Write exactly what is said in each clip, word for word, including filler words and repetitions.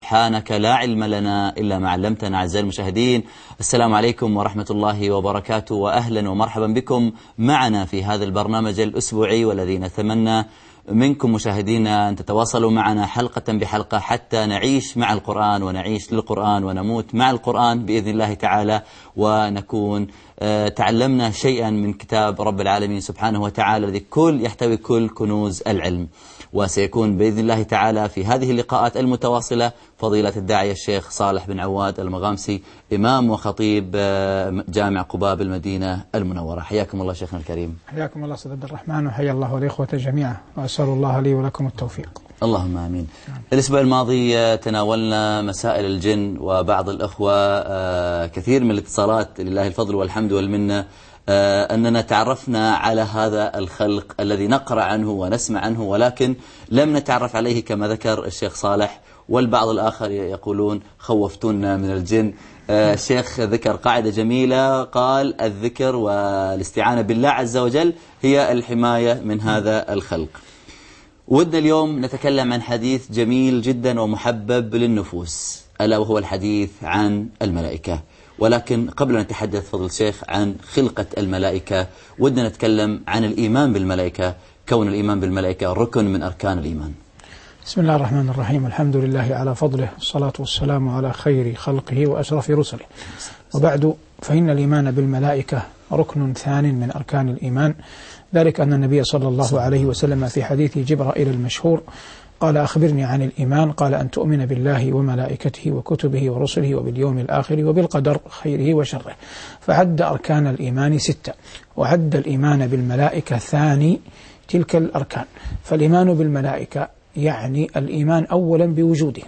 سبحانك لا علم لنا إلا ما علمتنا. أعزائي المشاهدين، السلام عليكم ورحمة الله وبركاته، وأهلا ومرحبا بكم معنا في هذا البرنامج الأسبوعي، والذي نتمنى منكم مشاهدينا أن تتواصلوا معنا حلقة بحلقة حتى نعيش مع القرآن ونعيش للقرآن ونموت مع القرآن بإذن الله تعالى، ونكون تعلمنا شيئا من كتاب رب العالمين سبحانه وتعالى الذي كل يحتوي كل كنوز العلم. وسيكون بإذن الله تعالى في هذه اللقاءات المتواصلة فضيلة الداعية الشيخ صالح بن عواد المغامسي، إمام وخطيب جامع قباء بالمدينة المنورة. حياكم الله شيخنا الكريم. حياكم الله أستاذ عبد الرحمن، وحيا الله الإخوة جميعا، وأسأل الله لي ولكم التوفيق. اللهم آمين. الأسبوع الماضي تناولنا مسائل الجن، وبعض الأخوة كثير من الاتصالات لله الفضل والحمد والمنة أننا تعرفنا على هذا الخلق الذي نقرأ عنه ونسمع عنه، ولكن لم نتعرف عليه كما ذكر الشيخ صالح، والبعض الآخر يقولون خوفتونا من الجن. الشيخ ذكر قاعدة جميلة، قال الذكر والاستعانة بالله عز وجل هي الحماية من هذا الخلق. ودنا اليوم نتكلم عن حديث جميل جدا ومحبب للنفوس، ألا وهو الحديث عن الملائكة. ولكن قبل أن نتحدث فضل الشيخ عن خلقة الملائكة، ودنا نتكلم عن الإيمان بالملائكة، كون الإيمان بالملائكة ركن من أركان الإيمان. بسم الله الرحمن الرحيم، الحمد لله على فضله، الصلاة والسلام على خير خلقه وأشرف رسله، وبعد، فإن الإيمان بالملائكة ركن ثان من أركان الإيمان، ذلك أن النبي صلى الله عليه وسلم في حديث جبرائيل المشهور قال: أخبرني عن الإيمان، قال: أن تؤمن بالله وملائكته وكتبه ورسله وباليوم الآخر وبالقدر خيره وشره. فعد أركان الإيمان ستة، وعد الإيمان بالملائكة ثاني تلك الأركان. فالإيمان بالملائكة يعني الإيمان أولا بوجودهم،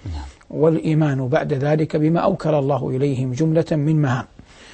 والإيمان بعد ذلك بما أوكل الله إليهم جملة من مهام،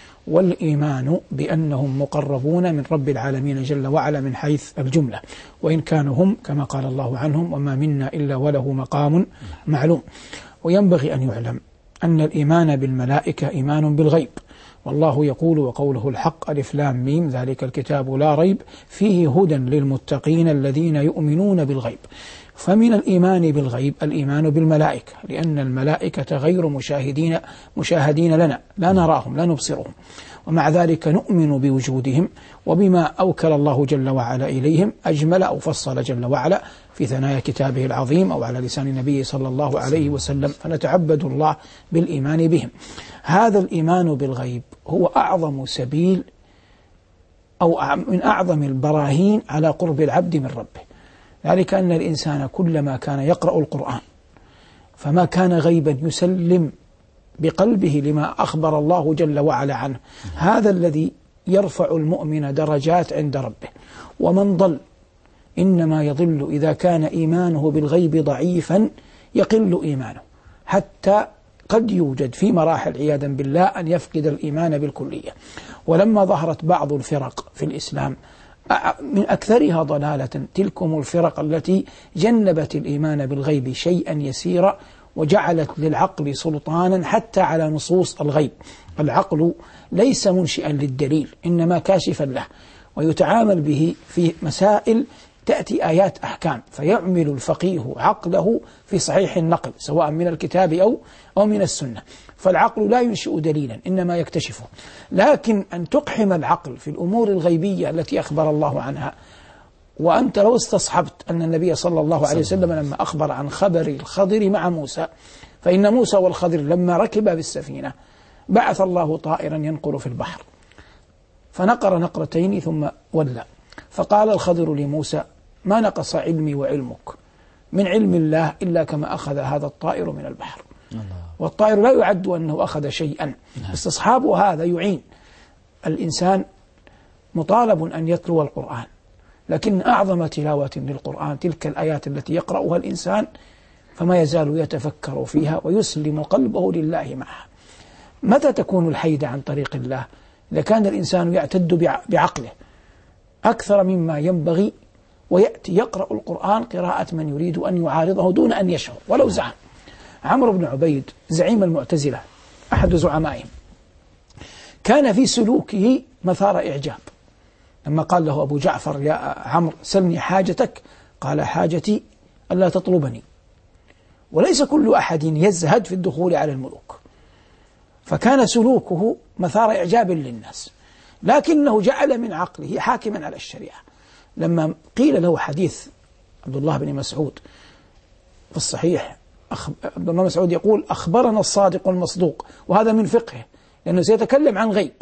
والإيمان بأنهم مقربون من رب العالمين جل وعلا من حيث الجملة، وإن كانوا هم كما قال الله عنهم: وما منا إلا وله مقام معلوم. وينبغي أن يعلم أن الإيمان بالملائكة إيمان بالغيب، والله يقول: وقوله الحق ألف لام ميم ذلك الكتاب لا ريب فيه هدى للمتقين الذين يؤمنون بالغيب. فمن الإيمان بالغيب الإيمان بالملائكة، لأن الملائكة غير مشاهدين مشاهدين لنا، لا نراهم لا نبصرهم، ومع ذلك نؤمن بوجودهم وبما أوكل الله جل وعلا إليهم، أجمل أو فصل جل وعلا في ثنايا كتابه العظيم أو على لسان النبي صلى الله عليه وسلم، فنتعبد الله بالإيمان بهم. هذا الإيمان بالغيب هو أعظم سبيل أو من أعظم البراهين على قرب العبد من ربه، ذلك أن الإنسان كلما كان يقرأ القرآن فما كان غيبا يسلم بقلبه لما أخبر الله جل وعلا عنه، هذا الذي يرفع المؤمن درجات عند ربه. ومن ضل إنما يضل إذا كان إيمانه بالغيب ضعيفا يقل إيمانه، حتى قد يوجد في مراحل عياذا بالله أن يفقد الإيمان بالكلية. ولما ظهرت بعض الفرق في الإسلام من أكثرها ضلالة تلكم الفرق التي جنبت الإيمان بالغيب شيئا يسيرا، وجعلت للعقل سلطانا حتى على نصوص الغيب. العقل ليس منشئا للدليل، إنما كاشفا له، ويتعامل به في مسائل تأتي آيات أحكام، فيعمل الفقيه عقله في صحيح النقل سواء من الكتاب أو أو من السنة. فالعقل لا ينشئ دليلا، إنما يكتشفه. لكن أن تقحم العقل في الأمور الغيبية التي أخبر الله عنها، وأنت لو استصحبت أن النبي صلى الله عليه وسلم لما أخبر عن خبر الخضر مع موسى، فإن موسى والخضر لما ركبا بالسفينة بعث الله طائرا ينقر في البحر، فنقر نقرتين ثم ولى، فقال الخضر لموسى: ما نقص علمي وعلمك من علم الله إلا كما أخذ هذا الطائر من البحر. الله. والطائر لا يعد أنه أخذ شيئا. استصحاب هذا يعين الإنسان، مطالب أن يتلو القرآن، لكن أعظم تلاوة للقرآن تلك الآيات التي يقرأها الإنسان فما يزال يتفكر فيها ويسلم قلبه لله معها. متى تكون الحيدة عن طريق الله؟ إذا كان الإنسان يعتد بعقله أكثر مما ينبغي، ويأتي يقرأ القرآن قراءة من يريد أن يعارضه دون أن يشعر ولو زعم. عمرو بن عبيد زعيم المعتزلة أحد زعمائهم، كان في سلوكه مثار إعجاب. لما قال له أبو جعفر: يا عمرو سلني حاجتك، قال: حاجتي ألا تطلبني، وليس كل أحد يزهد في الدخول على الملوك، فكان سلوكه مثار إعجاب للناس، لكنه جعل من عقله حاكما على الشريعة. لما قيل له حديث عبد الله بن مسعود في الصحيح، عبد الله بن مسعود يقول: أخبرنا الصادق المصدوق، وهذا من فقهه لأنه سيتكلم عن غيب،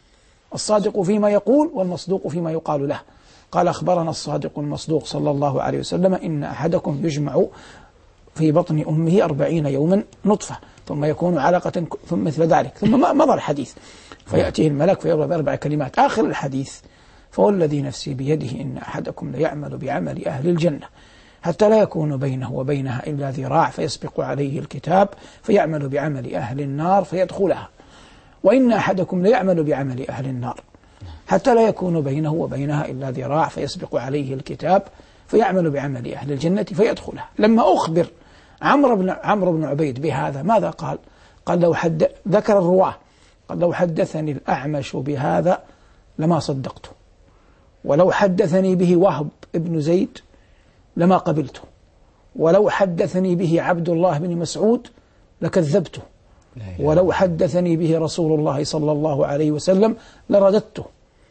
الصادق فيما يقول والمصدوق فيما يقال له. قال: أخبرنا الصادق المصدوق صلى الله عليه وسلم: إن أحدكم يجمع في بطن أمه أربعين يوما نطفة ثم يكون علقة ثم مثل ذلك، ثم مضى الحديث فيأتيه الملك فيضرب بأربع كلمات. آخر الحديث: فوالذي نفسي بيده إن أحدكم ليعمل بعمل أهل الجنة حتى لا يكون بينه وبينها إلا ذراع فيسبق عليه الكتاب فيعمل بعمل أهل النار فيدخلها، وإن أحدكم ليعمل بعمل أهل النار حتى لا يكون بينه وبينها إلا ذراع فيسبق عليه الكتاب فيعمل بعمل أهل الجنة فيدخلها. لما أخبر عمرو بن عمرو بن عبيد بهذا ماذا قال؟ قال: لو حد ذكر الرواه قال: لو حدثني الأعمش بهذا لما صدقته، ولو حدثني به وهب ابن زيد لما قبلته، ولو حدثني به عبد الله بن مسعود لكذبته، ولو حدثني به رسول الله صلى الله عليه وسلم لرددته،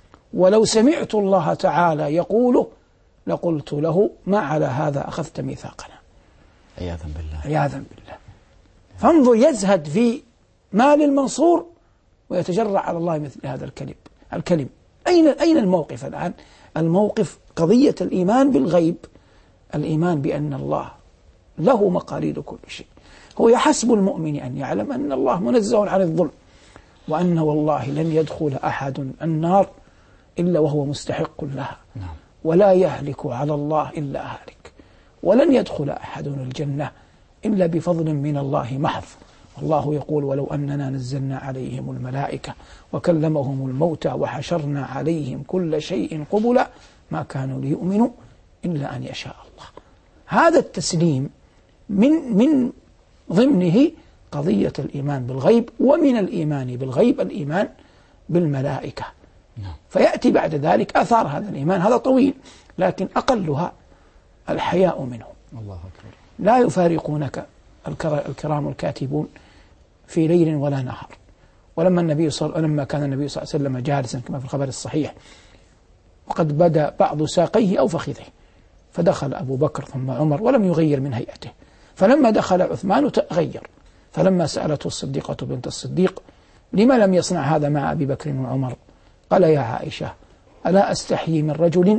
ولو سمعت الله تعالى يقوله لقلت له: ما على هذا أخذت ميثاقنا. عياذا بالله عياذا بالله. فانظر، يزهد في مال المنصور ويتجرع على الله مثل هذا الكلم الكلم أين أين الموقف الآن؟ الموقف قضية الإيمان بالغيب، الإيمان بأن الله له مقاليد كل شيء. هو يحسب المؤمن أن يعلم أن الله منزه عن الظلم، وأن والله لن يدخل أحد النار إلا وهو مستحق لها، ولا يهلك على الله إلا هالك، ولن يدخل أحد الجنة إلا بفضل من الله محض. والله يقول: ولو أننا نزلنا عليهم الملائكة وكلمهم الموتى وحشرنا عليهم كل شيء قبلا ما كانوا ليؤمنوا إلا أن يشاء الله. هذا التسليم من من ضمنه قضية الإيمان بالغيب، ومن الإيمان بالغيب الإيمان بالملائكة. فيأتي بعد ذلك آثار هذا الإيمان، هذا طويل، لكن أقلها الحياء منه. الله أكبر. لا يفارقونك الكرام الكاتبون في ليل ولا نهار. ولما النبي صل... لما كان النبي صلى الله عليه وسلم جالسا كما في الخبر الصحيح وقد بدا بعض ساقيه أو فخذه، فدخل أبو بكر ثم عمر ولم يغير من هيئته، فلما دخل عثمان تغير، فلما سألته الصديقة بنت الصديق: لما لم يصنع هذا مع أبي بكر وعمر؟ قال: يا عائشة، ألا أستحيي من رجل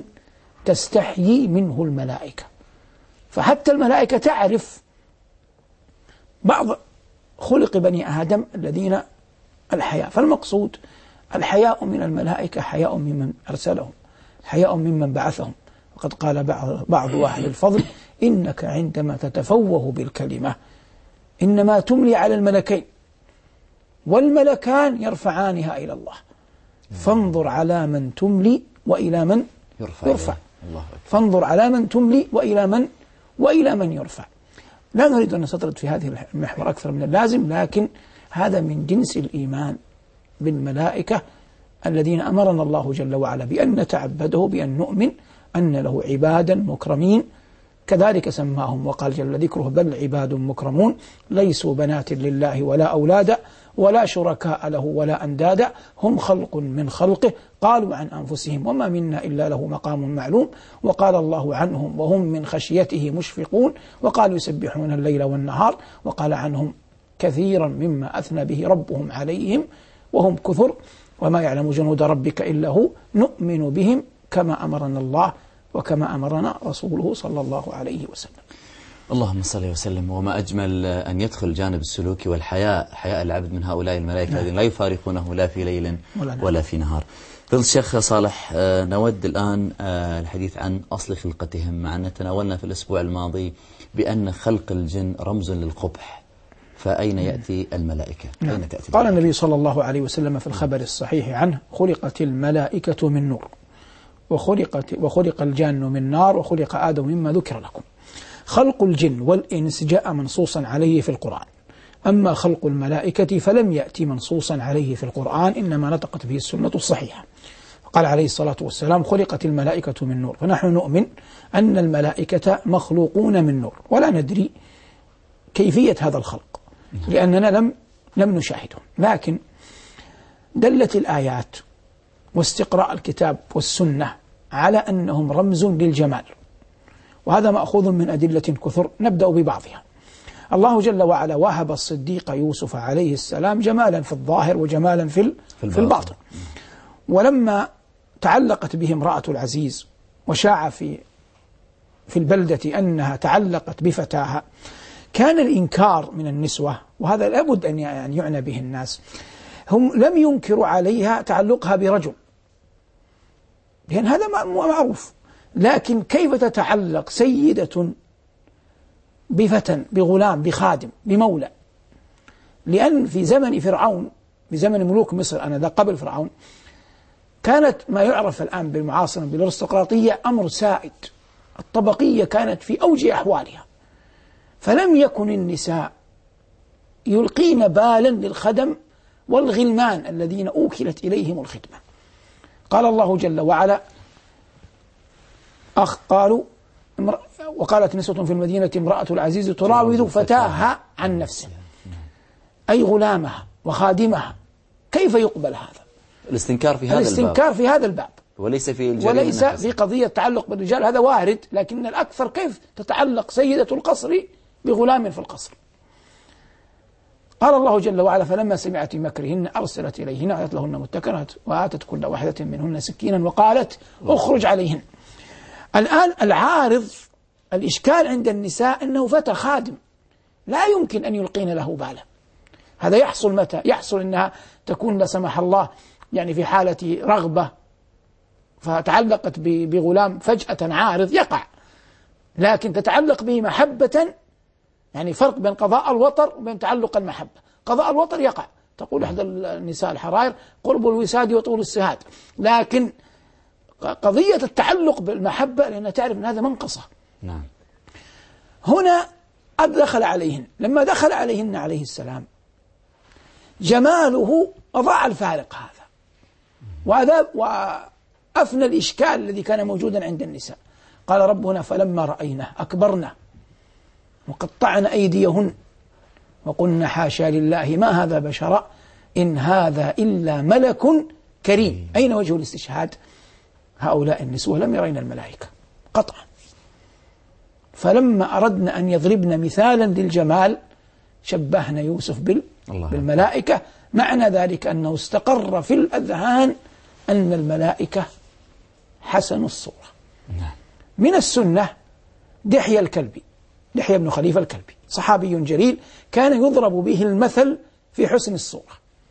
تستحيي منه الملائكة. فحتى الملائكة تعرف بعض خلق بني آدم الذين الحياء، فالمقصود الحياء من الملائكة حياء ممن أرسلهم، حياء ممن بعثهم. وقد قال بعض, بعض أهل الفضل: إنك عندما تتفوه بالكلمة إنما تملي على الملكين، والملكان يرفعانها إلى الله، فانظر على من تملي وإلى من يرفع, يرفع. الله فانظر على من تملي وإلى من وإلى من يرفع. لا نريد أن نستطرد في هذه المحور أكثر من اللازم، لكن هذا من جنس الإيمان بالملائكة الذين أمرنا الله جل وعلا بأن نتعبده، بأن نؤمن أن له عبادا مكرمين، كذلك سماهم وقال جل ذكره: بل عباد مكرمون ليسوا بنات لله ولا أولادا ولا شركاء له ولا أندادا هم خلق من خلقه قالوا عن أنفسهم وما منا إلا له مقام معلوم. وقال الله عنهم: وهم من خشيته مشفقون، وقالوا يسبحون الليل والنهار. وقال عنهم: كثيرا مما أثنى به ربهم عليهم وهم كثر وما يعلم جنود ربك إلا هو نؤمن بهم كما أمرنا الله وكما أمرنا رسوله صلى الله عليه وسلم. اللهم صل وسلم. وما أجمل أن يدخل الجانب السلوكي والحياء، حياء العبد من هؤلاء الملائكة الذين لا يفارقونه لا في ليل ولا في نهار. فضل الشيخ صالح، نود الآن الحديث عن أصل خلقتهم، مع أن تناولنا في الأسبوع الماضي بأن خلق الجن رمز للقبح، فأين يأتي الملائكة؟ أين تأتي؟ قال النبي صلى الله عليه وسلم في الخبر الصحيح عنه: خلقت الملائكة من نور، وخلقت وخلق الجان من نار، وخلق آدم مما ذكر لكم. خلق الجن والإنس جاء منصوصا عليه في القرآن، أما خلق الملائكة فلم يأتي منصوصا عليه في القرآن، إنما نطقت به السنة الصحيحة. قال عليه الصلاة والسلام: خلقت الملائكة من نور. فنحن نؤمن أن الملائكة مخلوقون من نور، ولا ندري كيفية هذا الخلق، لأننا لم لم نشاهده. لكن دلت الآيات واستقراء الكتاب والسنة على أنهم رمز للجمال، وهذا مأخوذ من أدلة كثر. نبدأ ببعضها. الله جل وعلا وهب الصديق يوسف عليه السلام جمالا في الظاهر وجمالا في في الباطن. ولما تعلقت به امرأة العزيز وشاع في في البلدة أنها تعلقت بفتاها، كان الإنكار من النسوة، وهذا لابد أن يعني يعنى به الناس، هم لم ينكروا عليها تعلقها برجل، لأن هذا معروف، لكن كيف تتعلق سيدة بفتى بغلام بخادم بمولى؟ لأن في زمن فرعون، في زمن ملوك مصر أنا قبل فرعون، كانت ما يعرف الآن بالمعاصرة بالأرستقراطية أمر سائد، الطبقية كانت في أوج أحوالها، فلم يكن النساء يلقين بالا للخدم والغلمان الذين أوكلت إليهم الخدمة. قال الله جل وعلا أخ قالوا وقالت نسوة في المدينة امرأة العزيز تراود فتاها عن نفسه، أي غلامها وخادمها. كيف يقبل هذا؟ الاستنكار في هذا الاستنكار الباب في هذا الباب وليس في الجريمة، وليس في قضية تعلق بالرجال، هذا وارد، لكن الأكثر كيف تتعلق سيدة القصر بغلام في القصر. قال الله جل وعلا فلما سمعت مكرهن أرسلت إليهن وآتت لهن متكئا وآتت كل واحدة منهن سكينا وقالت اخرج عليهن. الآن العارض الإشكال عند النساء أنه فتى خادم لا يمكن أن يلقين له بالا. هذا يحصل متى؟ يحصل أنها تكون لا سمح الله يعني في حالة رغبة فتعلقت بغلام فجأة عارض يقع، لكن تتعلق به محبة، يعني فرق بين قضاء الوطر وبين تعلق المحبة. قضاء الوطر يقع، تقول إحدى النساء الحرائر قرب الوساد وطول السهاد، لكن قضية التعلق بالمحبة لأنها تعرف أن هذا منقصة. نعم. هنا أدخل عليهن، لما دخل عليهن عليه السلام جماله أضاع الفارق هذا، وهذا وأفنى الإشكال الذي كان موجودا عند النساء. قال ربنا فلما رأينه أكبرنا وقطعن أيديهن وقلنا حاشا لله ما هذا بشرا إن هذا إلا ملك كريم. أين وجه الاستشهاد؟ هؤلاء النسوة لم يرين الملائكة قطعا. فلما أردنا أن يضربن مثالا للجمال شبهنا يوسف بالملائكة، معنى ذلك أنه استقر في الأذهان أن الملائكة حسن الصورة. من السنة دحية الكلبي، دحية بن خليفة الكلبي صحابي جليل كان يضرب به المثل في حسن الصورة.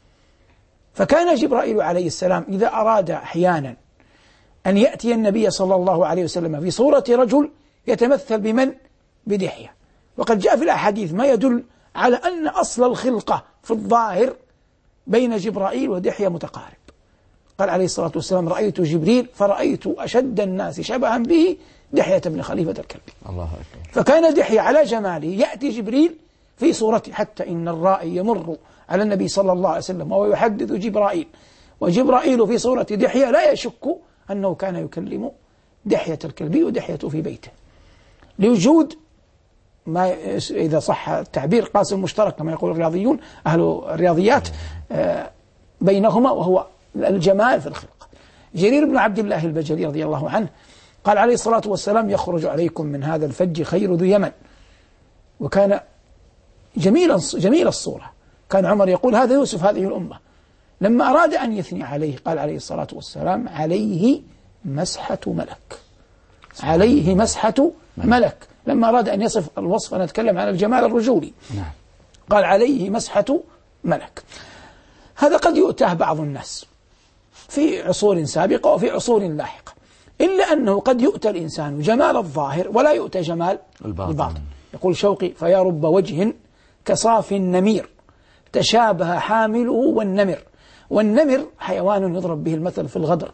فكان جبرائيل عليه السلام إذا أراد أحيانا أن يأتي النبي صلى الله عليه وسلم في صورة رجل يتمثل بمن؟ بدحية. وقد جاء في الأحاديث ما يدل على أن أصل الخلقة في الظاهر بين جبرائيل ودحية متقارب. قال عليه الصلاة والسلام رأيت جبريل فرأيت أشد الناس شبها به دحية بن خليفة الكلبي. الله أكبر. فكان دحية على جماله يأتي جبريل في صورته، حتى إن الرائي يمر على النبي صلى الله عليه وسلم وهو يحدث جبرائيل وجبرائيل في صورة دحية لا يشك أنه كان يكلم دحية الكلبي ودحية في بيته، لوجود ما إذا صح التعبير قاسم مشترك كما يقول الرياضيون أهل الرياضيات بينهما، وهو الجمال في الخلق. جرير بن عبد الله البجلي رضي الله عنه قال عليه الصلاة والسلام يخرج عليكم من هذا الفج خير ذو يمن، وكان جميل جميل الصورة. كان عمر يقول هذا يوسف هذه الأمة. لما أراد أن يثني عليه قال عليه الصلاة والسلام عليه مسحة ملك، عليه مسحة ملك. لما أراد أن يصف الوصف نتكلم عن الجمال الرجولي قال عليه مسحة ملك. هذا قد يؤتاه بعض الناس في عصور سابقة وفي عصور لاحقة، إلا أنه قد يؤتى الإنسان جمال الظاهر ولا يؤتى جمال الباطن. يقول شوقي فيا رب وجه كصاف النمير تشابه حامله والنمر. والنمر حيوان يضرب به المثل في الغدر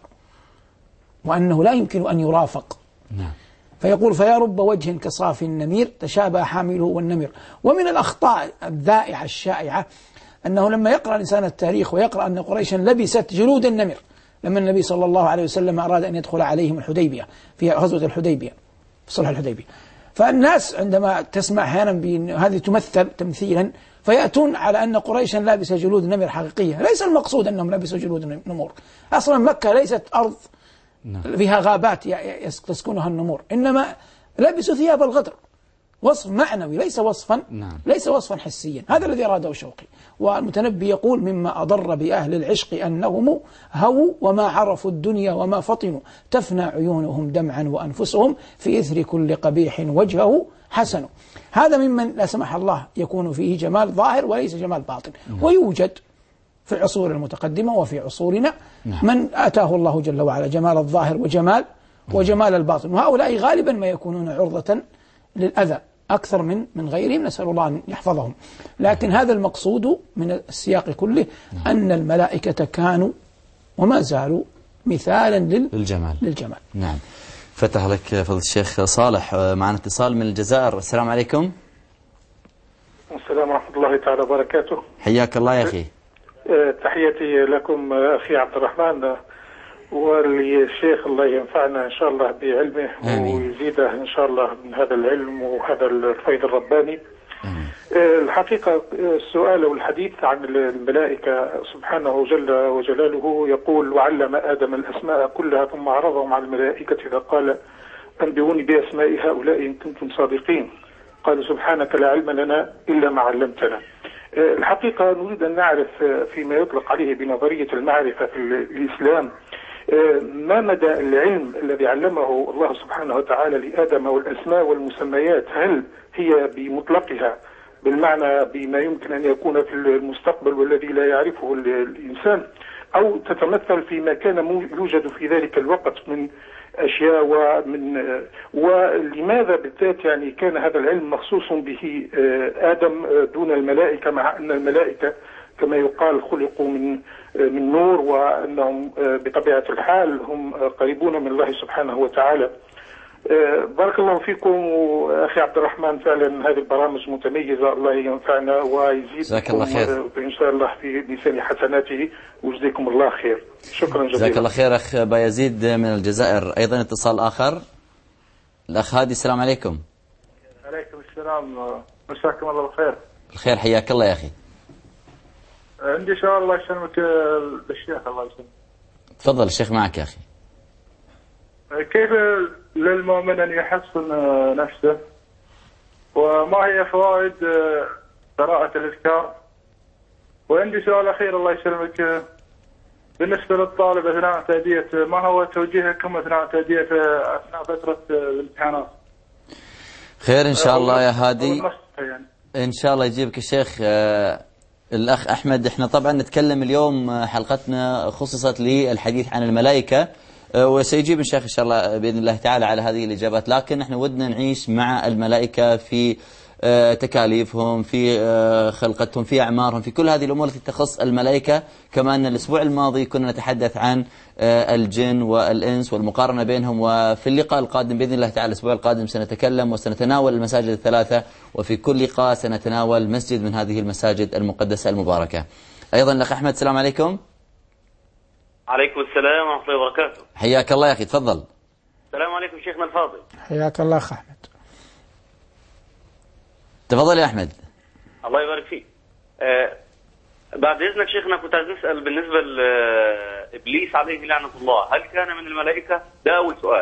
وأنه لا يمكن أن يرافق. نعم. فيقول فيا رب وجه كصاف النمير تشابه حامله والنمر. ومن الأخطاء الذائعة الشائعة أنه لما يقرأ الإنسان التاريخ ويقرأ أن قريشا لبست جلود النمر لما النبي صلى الله عليه وسلم أراد أن يدخل عليهم الحديبية في غزوة الحديبية في صلح الحديبية، فالناس عندما تسمع أحيانا بأن هذه تمثل تمثيلا فيأتون على أن قريشا لابسة جلود نمر حقيقية. ليس المقصود أنهم لابسوا جلود نمور، أصلا مكة ليست أرض فيها غابات تسكنها النمور، إنما لبسوا ثياب الغدر، وصف معنوي ليس وصفا نعم. ليس وصفا حسيا. هذا الذي أراده شوقي. والمتنبي يقول مما أضر بأهل العشق أنهم هووا وما عرفوا الدنيا وما فطنوا، تفنى عيونهم دمعا وأنفسهم في إثر كل قبيح وجهه حسن. هذا ممن لا سمح الله يكون فيه جمال ظاهر وليس جمال باطن نعم. ويوجد في العصور المتقدمة وفي عصورنا نعم. من آتاه الله جل وعلا جمال الظاهر وجمال وجمال الباطن، وهؤلاء غالبا ما يكونون عرضة للأذى أكثر من من غيرهم، نسأل الله أن يحفظهم. لكن هذا المقصود من السياق كله أن الملائكة كانوا وما زالوا مثالا للجمال للجمال نعم. فتح لك فضل الشيخ صالح. معنا اتصال من الجزائر. السلام عليكم. السلام ورحمة الله تعالى وبركاته. حياك الله يا أخي. تحياتي لكم أخي عبد الرحمن، وللشيخ الله ينفعنا إن شاء الله بعلمه ويزيده إن شاء الله من هذا العلم وهذا الفيض الرباني. آمين. الحقيقة السؤال والحديث عن الملائكة سبحانه جل وجلاله يقول وعلم آدم الأسماء كلها ثم عرضهم على الملائكة فقال أنبئوني بأسماء هؤلاء إن كنتم صادقين، قالوا سبحانك لا علم لنا إلا ما علمتنا. الحقيقة نريد أن نعرف فيما يطلق عليه بنظرية المعرفة في الإسلام ما مدى العلم الذي علمه الله سبحانه وتعالى لآدم والأسماء والمسميات، هل هي بمطلقها بالمعنى بما يمكن أن يكون في المستقبل والذي لا يعرفه الإنسان، أو تتمثل فيما كان يوجد في ذلك الوقت من أشياء، ومن ولماذا بالذات يعني كان هذا العلم مخصوص به آدم دون الملائكة، مع أن الملائكة كما يقال خلقوا من من نور، وأنهم بطبيعة الحال هم قريبون من الله سبحانه وتعالى. بارك الله فيكم أخي عبد الرحمن، فعلا هذه البرامج متميزة، الله ينفعنا ويزيدكم إن شاء الله في لسان حسناته، ويجزيكم الله خير. شكرا جزيلا. جزاك الله خير أخ بايزيد من الجزائر. أيضا اتصال آخر، الأخ هادي. السلام عليكم. عليكم السلام، مساكم الله بالخير. الخير، حياك الله يا أخي. عندي سؤال الله يسلمك للشيخ. الله يسلمك. تفضل الشيخ معك يا أخي. كيف للمؤمن أن يحصن نفسه، وما هي فوائد قراءة الأذكار؟ وعندي سؤال أخير الله يسلمك، بالنسبة للطالب أثناء تأدية، ما هو توجيهكم أثناء تأدية أثناء فترة الامتحانات؟ خير إن شاء الله يا هادي، إن شاء الله يجيبك الشيخ. الأخ أحمد، إحنا طبعا نتكلم اليوم حلقتنا خصصت للحديث عن الملائكة، وسيجيب الشيخ إن شاء الله بإذن الله تعالى على هذه الإجابات، لكن نحن ودنا نعيش مع الملائكة في تكاليفهم، في خلقتهم، في أعمارهم، في كل هذه الأمور التي تخص الملائكة. كما أن الأسبوع الماضي كنا نتحدث عن الجن والإنس والمقارنة بينهم، وفي اللقاء القادم بإذن الله تعالى الأسبوع القادم سنتكلم وسنتناول المساجد الثلاثة، وفي كل لقاء سنتناول مسجد من هذه المساجد المقدسة المباركة. أيضا الأخ أحمد، السلام عليكم. عليكم السلام ورحمة الله وبركاته. حياك الله يا أخي، تفضل. السلام عليكم شيخنا الفاضل. حياك الله أخ أحمد. تفضل يا أحمد. الله يبارك فيك. آه بعد إذنك شيخنا كنت عايز أسأل بالنسبة لإبليس عليه لعنة الله، هل كان من الملائكة؟ ده أول سؤال.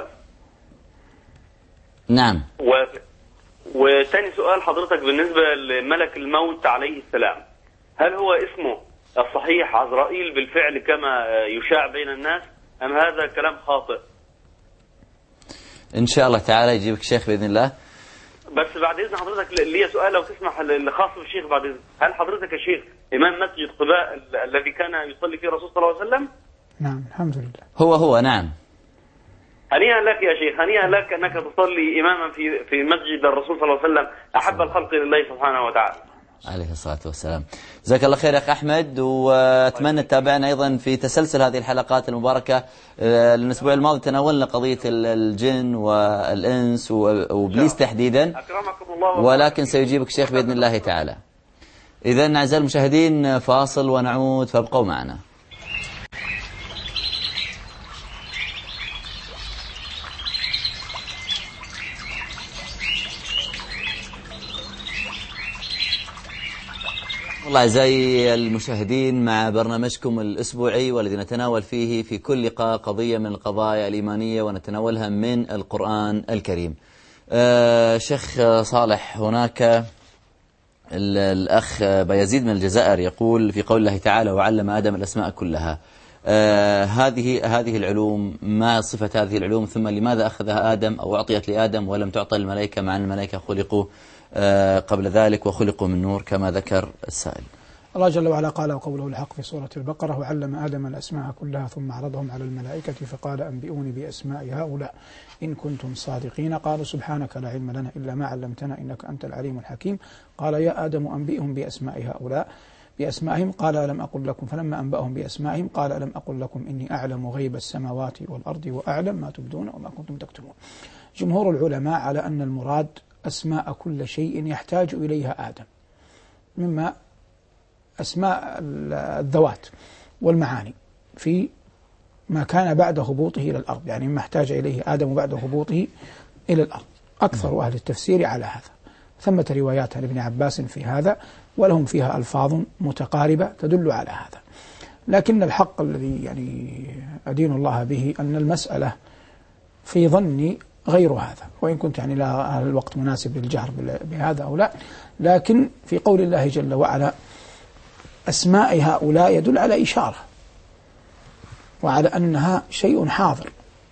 نعم. و... وتاني سؤال حضرتك بالنسبة لملك الموت عليه السلام، هل هو اسمه الصحيح عزرائيل بالفعل كما يشاع بين الناس، أم هذا كلام خاطئ؟ إن شاء الله تعالى يجيبك الشيخ بإذن الله. بس بعد إذن حضرتك لي سؤال لو تسمح لخاص بالشيخ بعد إذن، هل حضرتك يا شيخ إمام مسجد قباء الذي كان يصلي فيه الرسول صلى الله عليه وسلم؟ نعم الحمد لله. هو هو نعم. هنيئا لك يا شيخ، هنيئا لك أنك تصلي إماما في في مسجد الرسول صلى الله عليه وسلم، أحب الخلق لله سبحانه وتعالى عليه الصلاة والسلام. جزاك الله خير يا أخ أحمد، وأتمنى تتابعنا أيضا في تسلسل هذه الحلقات المباركة. الأسبوع الماضي تناولنا قضية الجن والإنس وإبليس تحديدا، ولكن سيجيبك الشيخ بإذن الله تعالى. إذن أعزائي المشاهدين فاصل ونعود، فابقوا معنا. الله أعزائي المشاهدين، مع برنامجكم الأسبوعي والذي نتناول فيه في كل لقاء قضية من القضايا الإيمانية ونتناولها من القرآن الكريم. آه شيخ صالح، هناك الأخ بايزيد من الجزائر يقول في قول الله تعالى وعلم آدم الأسماء كلها، آه هذه هذه العلوم، ما صفة هذه العلوم؟ ثم لماذا أخذها آدم أو أعطيت لآدم ولم تعطى الملائكة، مع أن الملائكة خلقوا آه قبل ذلك وخلقوا من نور كما ذكر السائل؟ الله جل وعلا قال وقوله الحق في سورة البقرة وعلم آدم الأسماء كلها ثم عرضهم على الملائكة فقال أنبئوني بأسماء هؤلاء إن كنتم صادقين قالوا سبحانك لا علم لنا إلا ما علمتنا إنك أنت العليم الحكيم. قال يا آدم أنبئهم بأسماء هؤلاء بأسمائهم قال ألم أقل لكم فلما أنبأهم بأسمائهم قال ألم أقل لكم إني أعلم غيب السماوات والأرض وأعلم ما تبدون وما كنتم تكتمون. جمهور العلماء على أن المراد أسماء كل شيء يحتاج إليها آدم، مما أسماء الذوات والمعاني في ما كان بعد هبوطه إلى الأرض، يعني مما احتاج إليه آدم بعد هبوطه إلى الأرض. أكثر أهل التفسير على هذا. ثمة روايات عن ابن عباس في هذا ولهم فيها ألفاظ متقاربة تدل على هذا، لكن الحق الذي يعني أدين الله به أن المسألة في ظني غير هذا، وإن كنت يعني لا الوقت مناسب للجهر بهذا أو لا، لكن في قول الله جل وعلا أسماء هؤلاء يدل على إشارة وعلى أنها شيء حاضر.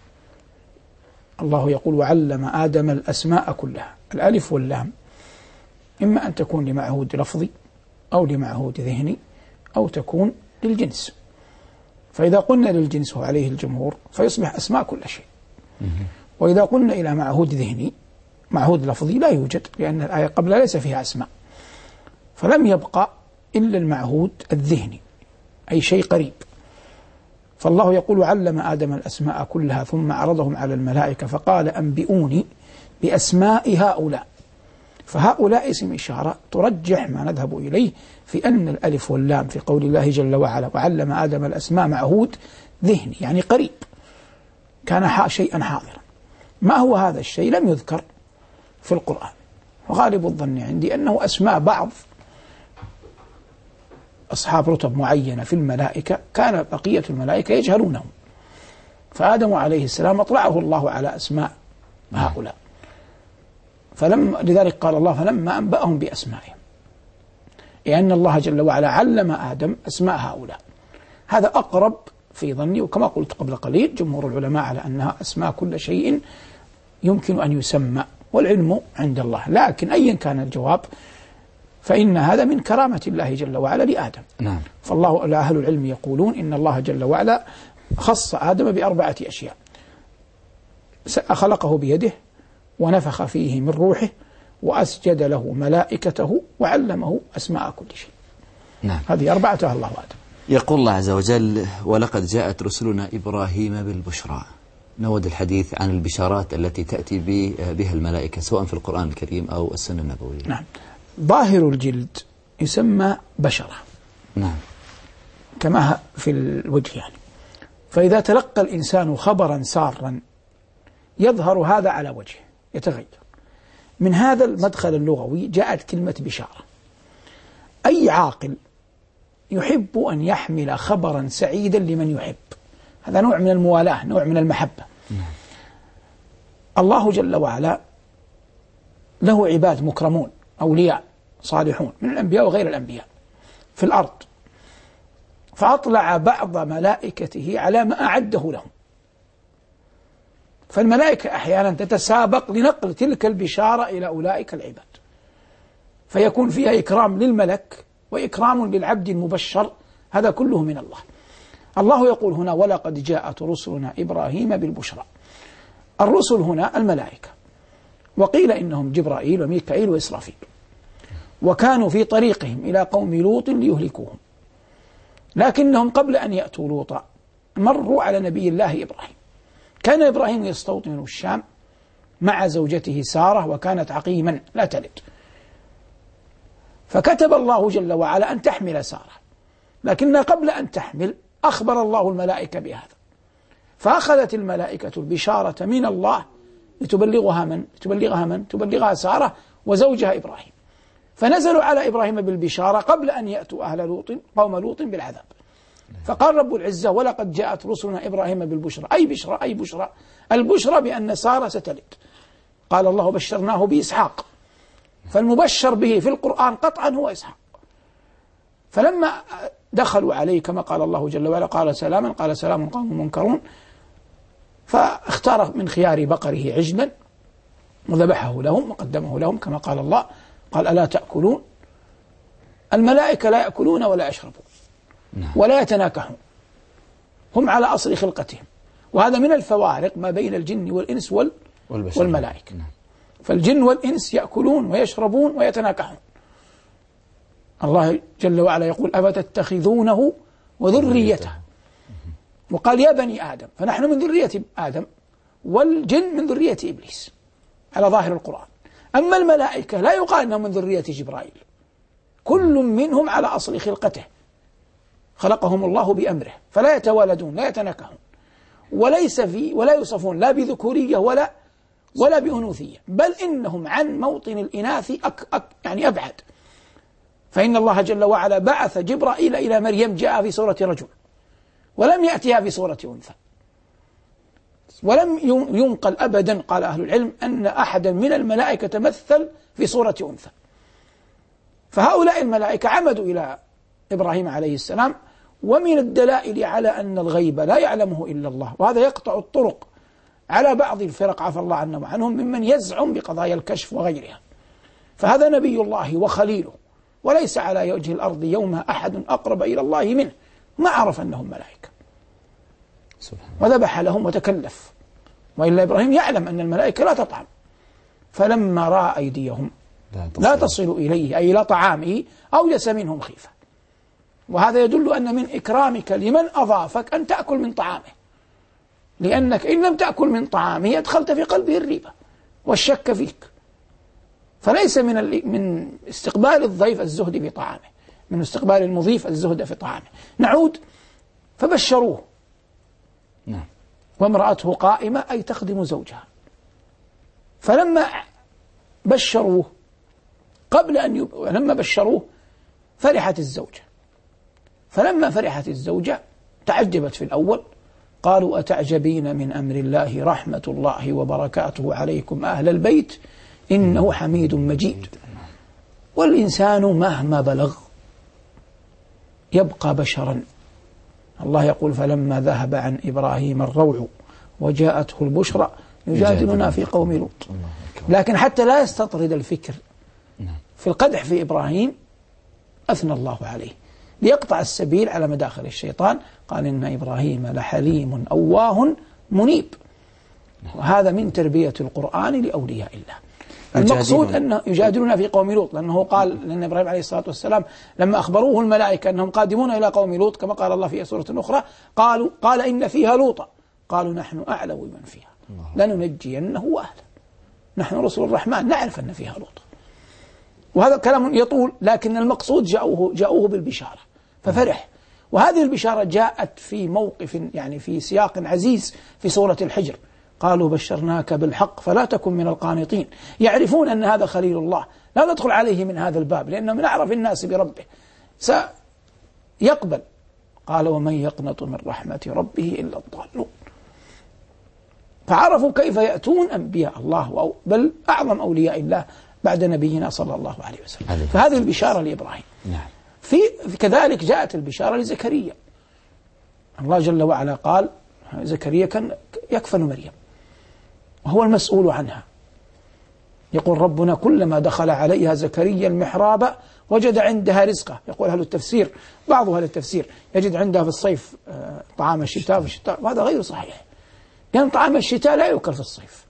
الله يقول وعلم آدم الأسماء كلها. الألف واللام إما أن تكون لمعهود لفظي أو لمعهود ذهني أو تكون للجنس، فإذا قلنا للجنس وعليه الجمهور فيصبح أسماء كل شيء، وإذا قلنا إلى معهود ذهني معهود لفظي لا يوجد، لأن الآية قبل ليس فيها أسماء، فلم يبقى إلا المعهود الذهني أي شيء قريب. فالله يقول علم آدم الأسماء كلها ثم عرضهم على الملائكة فقال أنبئوني بأسماء هؤلاء. فهؤلاء اسم إشارة ترجح ما نذهب إليه في أن الألف واللام في قول الله جل وعلا وعلم آدم الأسماء معهود ذهني، يعني قريب، كان شيئا حاضرا. ما هو هذا الشيء لم يذكر في القرآن، وغالب الظن عندي أنه أسماء بعض أصحاب رتب معينة في الملائكة كان بقية الملائكة يجهلونهم، فآدم عليه السلام أطلعه الله على أسماء هؤلاء، فلم لذلك قال الله فلما أنبأهم بأسمائهم، لأن الله جل وعلا علم آدم أسماء هؤلاء. هذا أقرب في ظني، وكما قلت قبل قليل جمهور العلماء على أنها أسماء كل شيء يمكن أن يسمى، والعلم عند الله. لكن أيا كان الجواب فإن هذا من كرامة الله جل وعلا لآدم. نعم. فالله أهل العلم يقولون إن الله جل وعلا خص آدم بأربعة أشياء: خلقه بيده ونفخ فيه من روحه وأسجد له ملائكته وعلمه أسماء كل شيء. نعم. هذه أربعة الله آدم. يقول الله عز وجل ولقد جاءت رسلنا إبراهيم بالبشرى. نود الحديث عن البشارات التي تأتي بها الملائكة سواء في القرآن الكريم أو السنة النبوية. نعم. ظاهر الجلد يسمى بشرة. نعم. كما في الوجه يعني. فإذا تلقى الإنسان خبرا سارا يظهر هذا على وجهه يتغير. من هذا المدخل اللغوي جاءت كلمة بشارة. أي عاقل يحب أن يحمل خبرا سعيدا لمن يحب، هذا نوع من الموالاة، نوع من المحبة. نعم. الله جل وعلا له عباد مكرمون أولياء صالحون من الأنبياء وغير الأنبياء في الأرض، فأطلع بعض ملائكته على ما أعده لهم. فالملائكة أحيانا تتسابق لنقل تلك البشارة إلى أولئك العباد، فيكون فيها إكرام للملك وإكرام للعبد المبشر، هذا كله من الله. الله يقول هنا ولقد جاءت رسلنا إبراهيم بالبشرى. الرسل هنا الملائكة، وقيل إنهم جبرائيل وميكائيل وإسرافيل، وكانوا في طريقهم إلى قوم لوط ليهلكوهم، لكنهم قبل أن يأتوا لوطا مروا على نبي الله إبراهيم. كان إبراهيم يستوطن الشام مع زوجته سارة، وكانت عقيما لا تلد، فكتب الله جل وعلا أن تحمل سارة، لكن قبل أن تحمل أخبر الله الملائكة بهذا، فأخذت الملائكة البشارة من الله لتبلغها من؟ تبلغها من؟ تبلغها سارة وزوجها إبراهيم. فنزلوا على إبراهيم بالبشارة قبل أن يأتوا أهل لوط قوم لوط بالعذاب. فقال رب العزة ولقد جاءت رسلنا إبراهيم بالبشرى، أي بشرى أي بشرى، البشرى بأن سارة ستلد. قال الله بشرناه بإسحاق، فالمبشر به في القرآن قطعا هو إسحاق. فلما دخلوا عليه كما قال الله جل وعلا قال سلاما، قال سلام قوم منكرون، فاختار من خيار بقره عجلا وذبحه لهم وقدمه لهم كما قال الله، قال ألا تأكلون؟ الملائكة لا يأكلون ولا يشربون ولا يتناكحون، هم على أصل خلقتهم. وهذا من الفوارق ما بين الجن والإنس وال والملائكة. فالجن والإنس يأكلون ويشربون ويتناكحون. الله جل وعلا يقول أفتتخذونه وذريته، وقال يا بني آدم، فنحن من ذرية آدم والجن من ذرية إبليس على ظاهر القرآن. أما الملائكة لا يقال أنهم من ذرية جبرائيل، كل منهم على أصل خلقته، خلقهم الله بأمره، فلا يتوالدون لا يتناكحون، وليس في ولا يوصفون لا بذكورية ولا ولا بأنوثية، بل إنهم عن موطن الإناث أك أك يعني أبعد. فإن الله جل وعلا بعث جبرائيل إلى مريم جاء في صورة رجل ولم يأتها في صورة أنثى، ولم ينقل أبدا قال أهل العلم أن أحدا من الملائكة تمثل في صورة أنثى. فهؤلاء الملائكة عمدوا إلى إبراهيم عليه السلام، ومن الدلائل على أن الغيب لا يعلمه إلا الله، وهذا يقطع الطرق على بعض الفرق عفى الله عنهم وعنهم ممن يزعم بقضايا الكشف وغيرها. فهذا نبي الله وخليله، وليس على وجه الأرض يومها أحد أقرب إلى الله منه، ما عرف أنهم ملائكة وذبح لهم وتكلف، وإلا إبراهيم يعلم أن الملائكة لا تطعم. فلما رأى أيديهم لا تصل إليه أي إلى طعامه أوجس منهم خيفة. وهذا يدل أن من إكرامك لمن أضافك أن تأكل من طعامه، لأنك إن لم تأكل من طعامه أدخلت في قلبه الريبة والشك فيك. فليس من من استقبال الضيف الزهد في طعامه، من استقبال المضيف الزهد في طعامه. نعود. فبشروه نعم. وامرأته قائمة أي تخدم زوجها. فلما بشروه قبل أن يب... لما بشروه فرحت الزوجة. فلما فرحت الزوجة تعجبت في الأول، قالوا أتعجبين من أمر الله رحمة الله وبركاته عليكم أهل البيت إنه حميد مجيد. والإنسان مهما بلغ يبقى بشرا. الله يقول فلما ذهب عن إبراهيم الروع وجاءته البشرى يجادلنا في قوم لوط. لكن حتى لا يستطرد الفكر في القدح في إبراهيم أثنى الله عليه ليقطع السبيل على مداخل الشيطان. قال إن إبراهيم لحليم أواه منيب. وهذا من تربية القرآن لأولياء الله. المقصود أنه يجادلنا في قوم لوط، لأنه قال لأن إبراهيم عليه الصلاة والسلام لما أخبروه الملائكة أنهم قادمون إلى قوم لوط كما قال الله في سورة أخرى، قالوا قال إن فيها لوطا، قالوا نحن أعلم بمن فيها لننجينه وأهله، نحن رسل الرحمن نعرف أن فيها لوطا. وهذا كلام يطول، لكن المقصود جاءوه جاءوه بالبشارة ففرح. وهذه البشارة جاءت في موقف يعني في سياق عزيز في سورة الحجر، قالوا بشرناك بالحق فلا تكن من القانطين. يعرفون أن هذا خليل الله، لا ندخل عليه من هذا الباب لأنه من أعرف الناس بربه سيقبل. قال ومن يقنط من رحمة ربه إلا الضالون. فعرفوا كيف يأتون أنبياء الله أو بل أعظم أولياء الله بعد نبينا صلى الله عليه وسلم. فهذه البشارة لإبراهيم. في كذلك جاءت البشارة لزكريا. الله جل وعلا قال زكريا كان يكفل مريم وهو المسؤول عنها. يقول ربنا كلما دخل عليها زكريا المحراب وجد عندها رزقه. يقول أهل التفسير بعض أهل التفسير يجد عندها في الصيف طعام الشتاء في الشتاء، وهذا غير صحيح، لأن طعام الشتاء لا يؤكل في الصيف،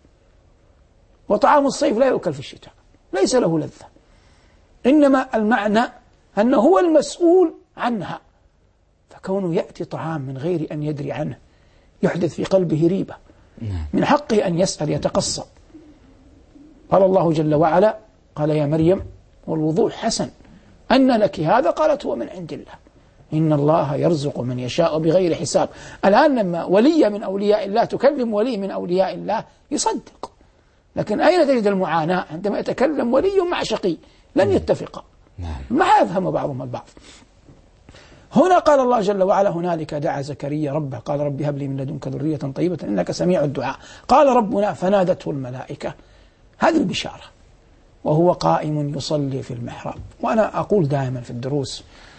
وطعام الصيف لا يؤكل في الشتاء، ليس له لذة. إنما المعنى أنه هو المسؤول عنها، فكونه يأتي طعام من غير أن يدري عنه يحدث في قلبه ريبة. من حقه أن يسأل يتقصى. قال الله جل وعلا قال يا مريم، والوضوح حسن، أن لك هذا؟ قالت هو من عند الله إن الله يرزق من يشاء بغير حساب. الآن لما ولي من أولياء الله تكلم ولي من أولياء الله يصدق، لكن أين تجد المعاناة عندما يتكلم ولي مع شقي؟ لن يتفقا، ما يفهم بعضهم البعض. هنا قال الله جل وعلا هنالك دعا زكريا ربه قال رب هب لي من لدنك ذرية طيبة إنك سميع الدعاء. قال ربنا فنادته الملائكة، هذه البشارة، وهو قائم يصلي في المحراب. وأنا أقول دائما في الدروس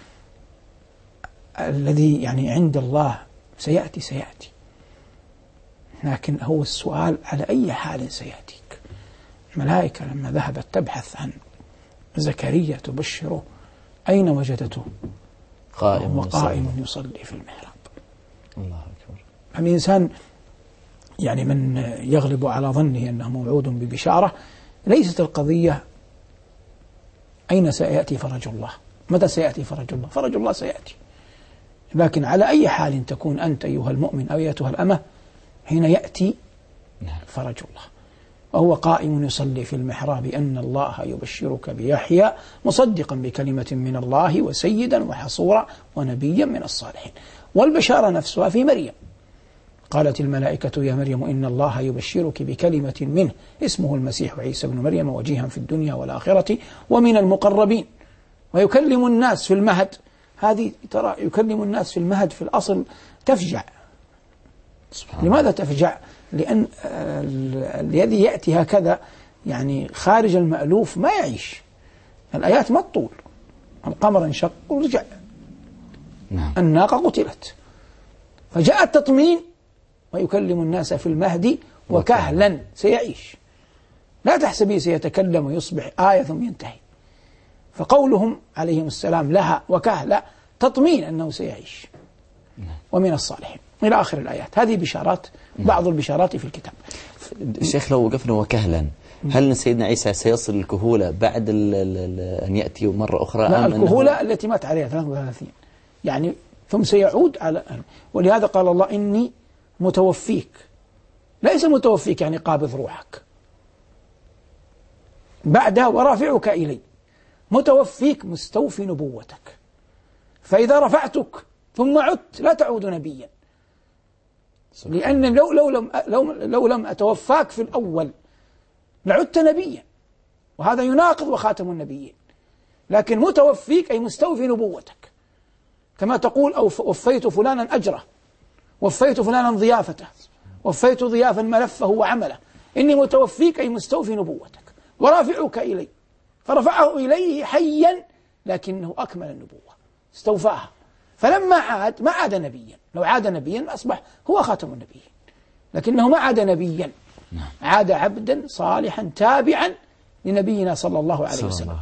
الذي يعني عند الله سيأتي سيأتي، لكن هو السؤال على أي حال سيأتيك. الملائكة لما ذهبت تبحث عن زكريا تبشره أين وجدته؟ قائم وقائم يصلي في المحراب. الله أكبر. الإنسان يعني من يغلب على ظنه أنه موعود ببشارة، ليست القضية أين سيأتي فرج الله، متى سيأتي فرج الله، فرج الله سيأتي، لكن على أي حال تكون أنت أيها المؤمن أو أيتها الأمة حين يأتي فرج الله. وهو قائم يصلي في المحراب أن الله يبشرك بيحيى مصدقا بكلمة من الله وسيدا وحصورا ونبيا من الصالحين. والبشارة نفسها في مريم، قالت الملائكة يا مريم إن الله يبشرك بكلمة منه اسمه المسيح عيسى بن مريم وجيها في الدنيا والآخرة ومن المقربين ويكلم الناس في المهد. هذه ترى يكلم الناس في المهد في الأصل تفجع. لماذا تفجع؟ لأن الذي يأتي هكذا يعني خارج المألوف ما يعيش. الآيات ما تطول، القمر انشق ورجع، الناقة قتلت، فجاء التطمين ويكلم الناس في المهد وكهلا، سيعيش. لا تحسبي سيتكلم ويصبح آية ثم ينتهي. فقولهم عليهم السلام لها وكهلا تطمين أنه سيعيش ومن الصالحين إلى آخر الآيات. هذه بشارات، بعض البشارات في الكتاب. الشيخ لو وقفنا وكهلا، هل سيدنا عيسى سيصل الكهولة بعد ال ال أن يأتي مرة أخرى؟ لا، الكهولة التي مات عليها ثلاثة وثلاثين يعني ثم سيعود على. ولهذا قال الله إني متوفيك، ليس متوفيك يعني قابض روحك، بعدها ورافعك إلي. متوفيك مستوفي نبوتك، فإذا رفعتك ثم عدت لا تعود نبيا، لأن لو لو لم لو لو لم أتوفاك في الأول لعدت نبيا، وهذا يناقض وخاتم النبيين. لكن متوفيك أي مستوفي نبوتك، كما تقول أو وفيت فلانا أجره، وفيت فلانا ضيافته، وفيت ضيافا ملفه وعمله. إني متوفيك أي مستوفي نبوتك ورافعك إلي، فرفعه إليه حيا لكنه أكمل النبوة استوفاها. فلما عاد ما عاد نبيا، لو عاد نبيا أصبح هو خاتم النبيين، لكنه ما عاد نبيا، عاد عبدا صالحا تابعا لنبينا صلى الله عليه وسلم.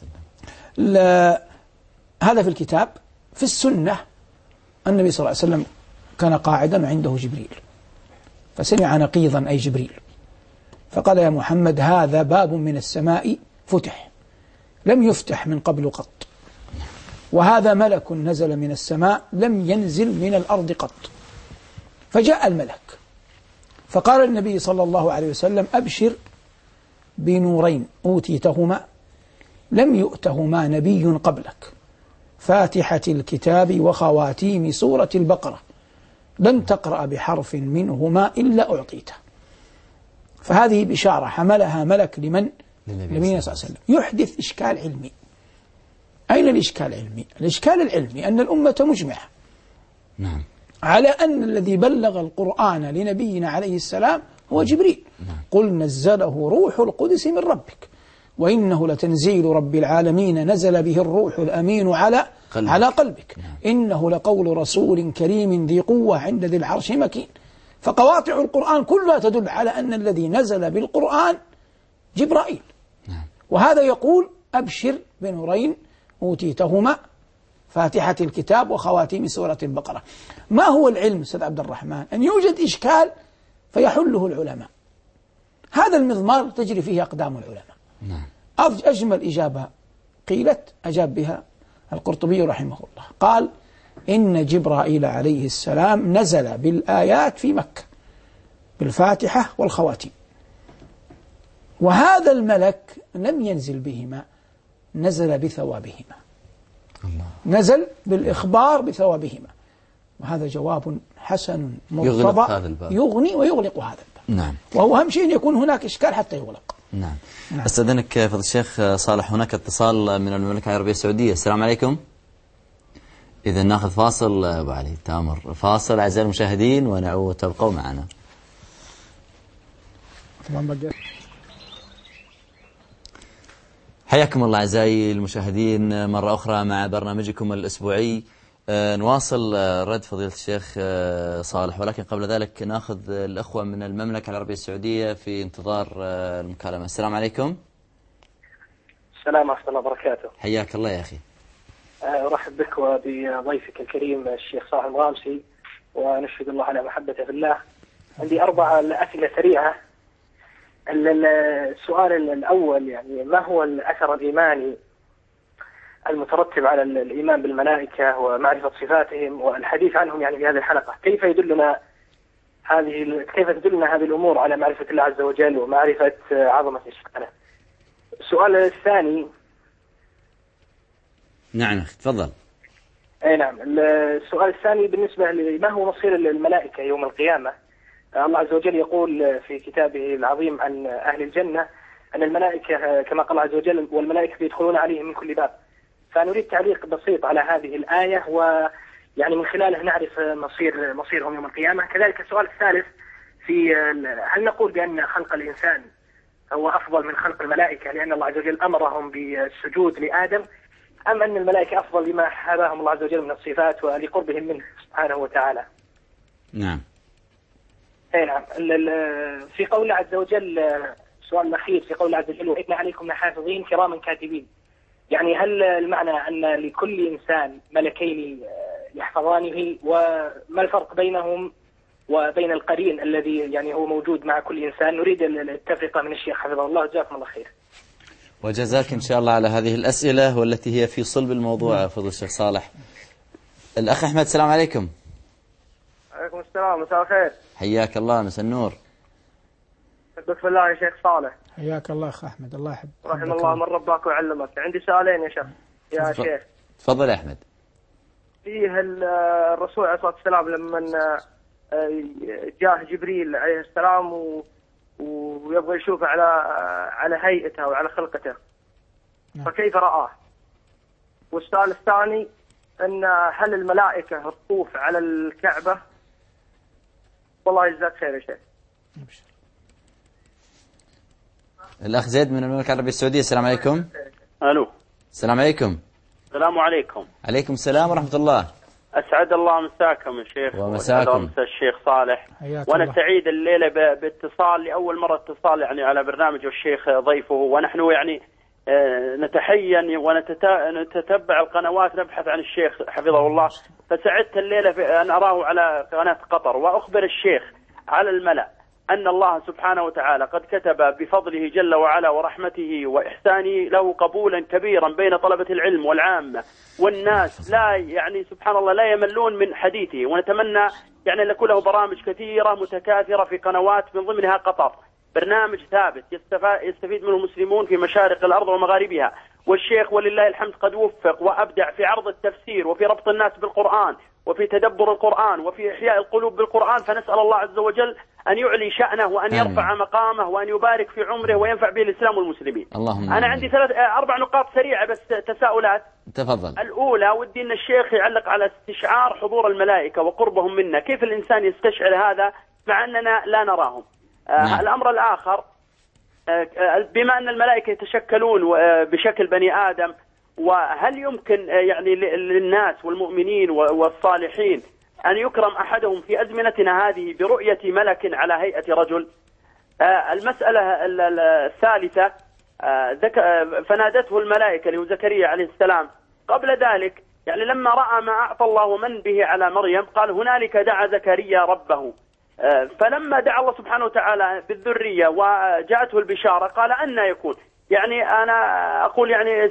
هذا في الكتاب. في السنة النبي صلى الله عليه وسلم كان قاعدا عنده جبريل، فسمع نقيضا أي جبريل، فقال يا محمد هذا باب من السماء فتح لم يفتح من قبل قط، وهذا ملك نزل من السماء لم ينزل من الأرض قط. فجاء الملك فقال النبي صلى الله عليه وسلم أبشر بنورين أوتيتهما لم يؤتهما نبي قبلك، فاتحة الكتاب وخواتيم سورة البقرة، لم تقرأ بحرف منهما إلا أعطيته. فهذه بشارة حملها ملك لمن؟ لنبينا صلى الله عليه وسلم. يحدث إشكال علمي. أين الإشكال العلمي؟ الإشكال العلمي أن الأمة مجمعة نعم. على أن الذي بلغ القرآن لنبينا عليه السلام هو جبريل. نعم. قل نزله روح القدس من ربك وإنه لتنزيل رب العالمين نزل به الروح الأمين على قلبك. على قلبك نعم. إنه لقول رسول كريم ذي قوة عند ذي العرش مكين. فقواطع القرآن كلها تدل على أن الذي نزل بالقرآن جبرائيل. نعم. وهذا يقول أبشر بنورين أوتيتهما فاتحة الكتاب وخواتيم سورة البقرة. ما هو العلم أستاذ عبد الرحمن؟ أن يوجد إشكال فيحله العلماء، هذا المضمار تجري فيه أقدام العلماء. نعم. أجمل إجابة قيلت أجاب بها القرطبي رحمه الله، قال إن جبرائيل عليه السلام نزل بالآيات في مكة بالفاتحة والخواتيم، وهذا الملك لم ينزل بهما، نزل بثوابهما. الله. نزل بالإخبار بثوابهما. وهذا جواب حسن مرتضى يغني ويغلق هذا الباب. نعم. وهو أهم شيء أن يكون هناك إشكال حتى يغلق. نعم. أستاذنك فضل الشيخ صالح، هناك اتصال من المملكة العربية السعودية. السلام عليكم. إذا ناخذ فاصل أبو علي تامر، فاصل أعزائي المشاهدين ونعود، تبقوا معنا. حياكم الله أعزائي المشاهدين مرة أخرى مع برنامجكم الأسبوعي. آه نواصل آه رد فضيلة الشيخ آه صالح، ولكن قبل ذلك ناخذ الأخوة من المملكة العربية السعودية في انتظار آه المكالمة. السلام عليكم. السلام ورحمة الله وبركاته. حياك الله يا أخي. أرحب بك وبضيفك الكريم الشيخ صالح المغامسي، ونشهد الله على محبته في الله. عندي أربع أسئلة سريعة. السؤال الأول، يعني ما هو الأثر الإيماني المترتب على الإيمان بالملائكة ومعرفة صفاتهم والحديث عنهم يعني في هذه الحلقة؟ كيف يدلنا هذه كيف تدلنا هذه الأمور على معرفة الله عز وجل ومعرفة عظمة سبحانه؟ السؤال الثاني. نعم أخي تفضل. أي نعم. السؤال الثاني بالنسبة لما هو مصير الملائكة يوم القيامة. الله عز وجل يقول في كتابه العظيم عن أهل الجنة أن الملائكة كما قال الله عز وجل والملائكة يدخلون عليهم من كل باب. فنريد تعليق بسيط على هذه الآية، ويعني من خلاله نعرف مصير مصيرهم يوم القيامة. كذلك السؤال الثالث، في هل نقول بأن خلق الإنسان هو أفضل من خلق الملائكة لأن الله عز وجل أمرهم بالسجود لآدم، أم أن الملائكة أفضل لما حباهم الله عز وجل من الصفات ولقربهم منه سبحانه وتعالى؟ نعم. أي نعم. في قول الله عز وجل، السؤال الأخير في قول الله عز وجل وإن عليكم لحافظين كراما كاتبين، يعني هل المعنى أن لكل إنسان ملكين يحفظانه، وما الفرق بينهم وبين القرين الذي يعني هو موجود مع كل إنسان؟ نريد التفرقة من الشيخ حفظه الله. جزاكم الله خير. وجزاك إن شاء الله على هذه الأسئلة والتي هي في صلب الموضوع فضل الشيخ صالح. الأخ أحمد السلام عليكم. عليكم السلام، مساء الخير. حياك الله، مساء النور. بسم الله يا شيخ صالح. حياك الله أخ أحمد، الله يحب رحم الله من ربك وعلمك. عندي سؤالين يا شيخ يا تفضل. شيخ. تفضل يا أحمد. فيه الرسول عليه الصلاة والسلام لما جاء جبريل عليه السلام و... ويبغى يشوف على على هيئته وعلى خلقته، نعم. فكيف رآه؟ والسؤال الثاني، أن هل الملائكة تطوف على الكعبة؟ والله يجزاك خير يا شيخ. الأخ زيد من المملكة العربية السعودية. السلام عليكم. ألو. السلام عليكم. السلام عليكم. عليكم السلام ورحمة الله. أسعد الله مساكم يا شيخ. ومساكم. مساء الشيخ صالح. وأنا الله. سعيد الليلة باتصال لأول مرة اتصال يعني على برنامج الشيخ ضيفه، ونحن يعني نتحين ونتتبع القنوات نبحث عن الشيخ حفظه الله، فسعدت الليلة أن أراه على قناة قطر، وأخبر الشيخ على الملأ أن الله سبحانه وتعالى قد كتب بفضله جل وعلا ورحمته وإحسانه له قبولا كبيرا بين طلبة العلم والعامة والناس، لا يعني سبحان الله لا يملون من حديثه. ونتمنى يعني أن يكون له برامج كثيرة متكاثرة في قنوات من ضمنها قطر، برنامج ثابت يستفيد منه المسلمون في مشارق الأرض ومغاربها. والشيخ ولله الحمد قد وفق وأبدع في عرض التفسير وفي ربط الناس بالقرآن وفي تدبر القرآن وفي إحياء القلوب بالقرآن، فنسأل الله عز وجل أن يعلي شأنه وأن يرفع مقامه وأن يبارك في عمره وينفع به الإسلام والمسلمين. اللهم أنا عندي ثلاث أربع نقاط سريعة بس تساؤلات. تفضل. الأولى ودي أن الشيخ يعلق على استشعار حضور الملائكة وقربهم منا، كيف الإنسان يستشعر هذا مع أننا لا نراهم؟ نعم. الأمر الآخر، بما أن الملائكة يتشكلون بشكل بني آدم، وهل يمكن يعني للناس والمؤمنين والصالحين أن يكرم أحدهم في أزمنتنا هذه برؤية ملك على هيئة رجل؟ المسألة الثالثة، فنادته الملائكة لزكريا عليه السلام قبل ذلك، يعني لما رأى ما أعطى الله من به على مريم قال هنالك دعا زكريا ربه، فلما دعا الله سبحانه وتعالى بالذرية وجاءته البشارة قال أن يكون، يعني أنا أقول يعني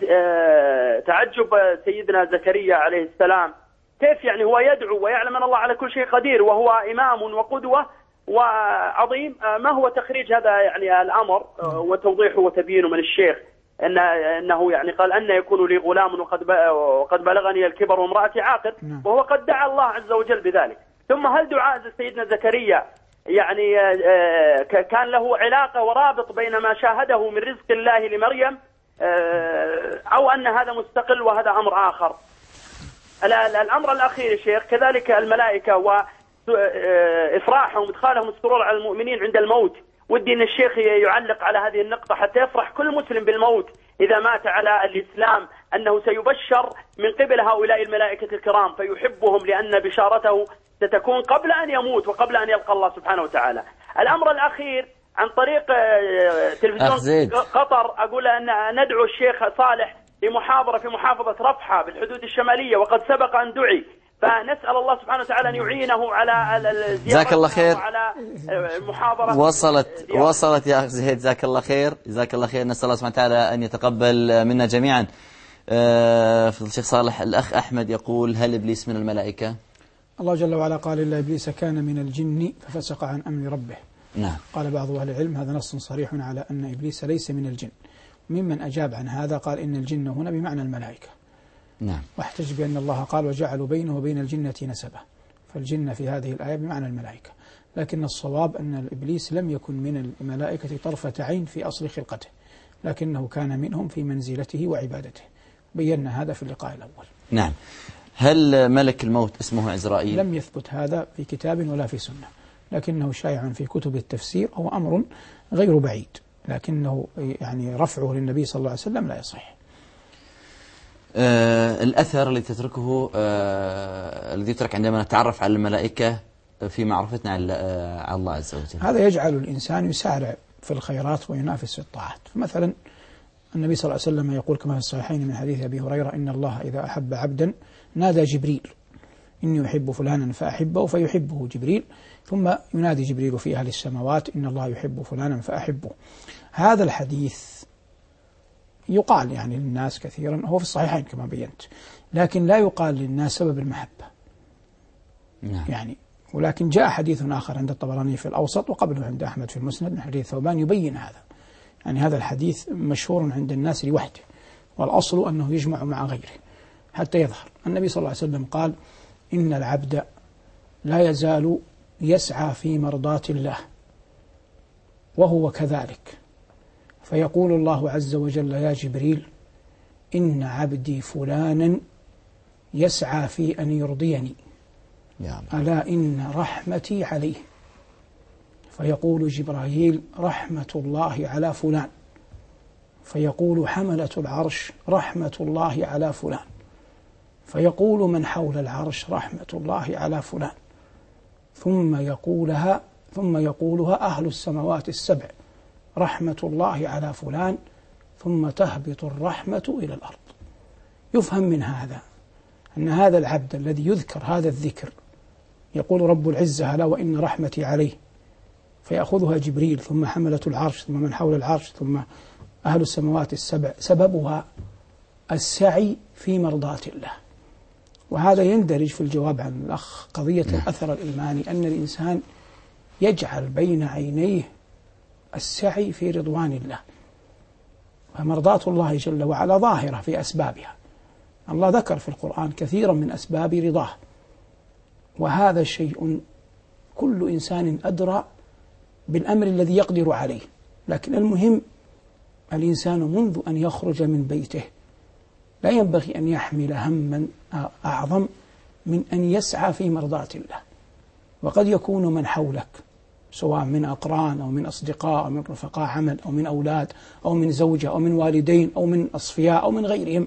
تعجب سيدنا زكريا عليه السلام كيف يعني هو يدعو ويعلم أن الله على كل شيء قدير وهو إمام وقدوة وعظيم، ما هو تخريج هذا يعني الأمر وتوضيحه وتبيينه من الشيخ إن أنه يعني قال أن يكون لي غلام وقد وقد بلغني الكبر وامرأتي عاقر، وهو قد دعا الله عز وجل بذلك. ثم هل دعاء سيدنا زكريا يعني كان له علاقة ورابط بين ما شاهده من رزق الله لمريم، أو أن هذا مستقل وهذا أمر آخر؟ الأمر الأخير يا شيخ كذلك الملائكة وإفراحهم وإدخالهم السرور على المؤمنين عند الموت، ودي أن الشيخ يعلق على هذه النقطة حتى يفرح كل مسلم بالموت إذا مات على الإسلام، أنه سيبشر من قبل هؤلاء الملائكة الكرام فيحبهم لأن بشارته ستكون قبل أن يموت وقبل أن يلقى الله سبحانه وتعالى. الأمر الأخير عن طريق تلفزيون قطر، أقول أن ندعو الشيخ صالح لمحاضرة في محافظة رفحة بالحدود الشمالية، وقد سبق أن دعي، فنسأل الله سبحانه وتعالى أن يعينه على الزيارة. جزاك الله خير. وعلى المحاضرة. وصلت وصلت يا أخ زهيد، جزاك الله خير، جزاك الله خير. نسأل الله سبحانه وتعالى أن يتقبل منا جميعا. فضل الشيخ صالح، الأخ أحمد يقول: هل إبليس من الملائكة؟ الله جل وعلا قال: إلا إبليس كان من الجن ففسق عن أمر ربه. نعم. قال بعض أهل العلم هذا نص صريح على أن إبليس ليس من الجن. ممن أجاب عن هذا قال إن الجن هنا بمعنى الملائكة. نعم. واحتج بأن الله قال: وجعلوا بينه وبين الجنة نسبا، فالجن في هذه الآية بمعنى الملائكة. لكن الصواب أن الإبليس لم يكن من الملائكة طرفة عين في أصل خلقته، لكنه كان منهم في منزلته وعبادته. بينا هذا في اللقاء الأول. نعم. هل ملك الموت اسمه عزرائيل؟ لم يثبت هذا في كتاب ولا في سنة، لكنه شائع في كتب التفسير، هو أمر غير بعيد، لكنه يعني رفعه للنبي صلى الله عليه وسلم لا يصح. آه الأثر الذي تتركه آه الذي يترك عندما نتعرف على الملائكة في معرفتنا على آه الله عز وجل، هذا يجعل الإنسان يسارع في الخيرات وينافس في الطاعات. فمثلا النبي صلى الله عليه وسلم يقول كما في الصحيحين من حديث أبي هريرة: إن الله إذا أحب عبدا نادى جبريل إني أحب فلانا فأحبه فيحبه جبريل، ثم ينادي جبريل في أهل السماوات: إن الله يحب فلانا فأحبه. هذا الحديث يقال يعني للناس كثيرا، هو في الصحيحين كما بينت، لكن لا يقال للناس سبب المحبة. نعم. يعني ولكن جاء حديث آخر عند الطبراني في الأوسط وقبله عند أحمد في المسند من حديث ثوبان يبين هذا. يعني هذا الحديث مشهور عند الناس لوحده، والأصل أنه يجمع مع غيره حتى يظهر. النبي صلى الله عليه وسلم قال: إن العبد لا يزال يسعى في مرضاة الله وهو كذلك، فيقول الله عز وجل: يا جبريل إن عبدي فلانا يسعى في أن يرضيني، ألا إن رحمتي عليه. فيقول جبرائيل: رحمة الله على فلان. فيقول حملة العرش: رحمة الله على فلان. فيقول من حول العرش: رحمة الله على فلان. ثم يقولها ثم يقولها أهل السماوات السبع: رحمة الله على فلان. ثم تهبط الرحمة إلى الأرض. يفهم من هذا أن هذا العبد الذي يذكر هذا الذكر يقول رب العزة: ألا وإن رحمتي عليه، فيأخذها جبريل ثم حملة العرش ثم من حول العرش ثم أهل السماوات السبع، سببها السعي في مرضاة الله. وهذا يندرج في الجواب عن الأخ قضية الأثر الإيماني، أن الإنسان يجعل بين عينيه السعي في رضوان الله، فمرضاة الله جل وعلا ظاهرة في أسبابها. الله ذكر في القرآن كثيرا من أسباب رضاه، وهذا شيء كل إنسان أدرى بالأمر الذي يقدر عليه. لكن المهم الإنسان منذ أن يخرج من بيته لا ينبغي أن يحمل هما أعظم من أن يسعى في مرضاة الله. وقد يكون من حولك سواء من أقران أو من أصدقاء أو من رفقاء عمل أو من أولاد أو من زوجة أو من والدين أو من أصفياء أو من غيرهم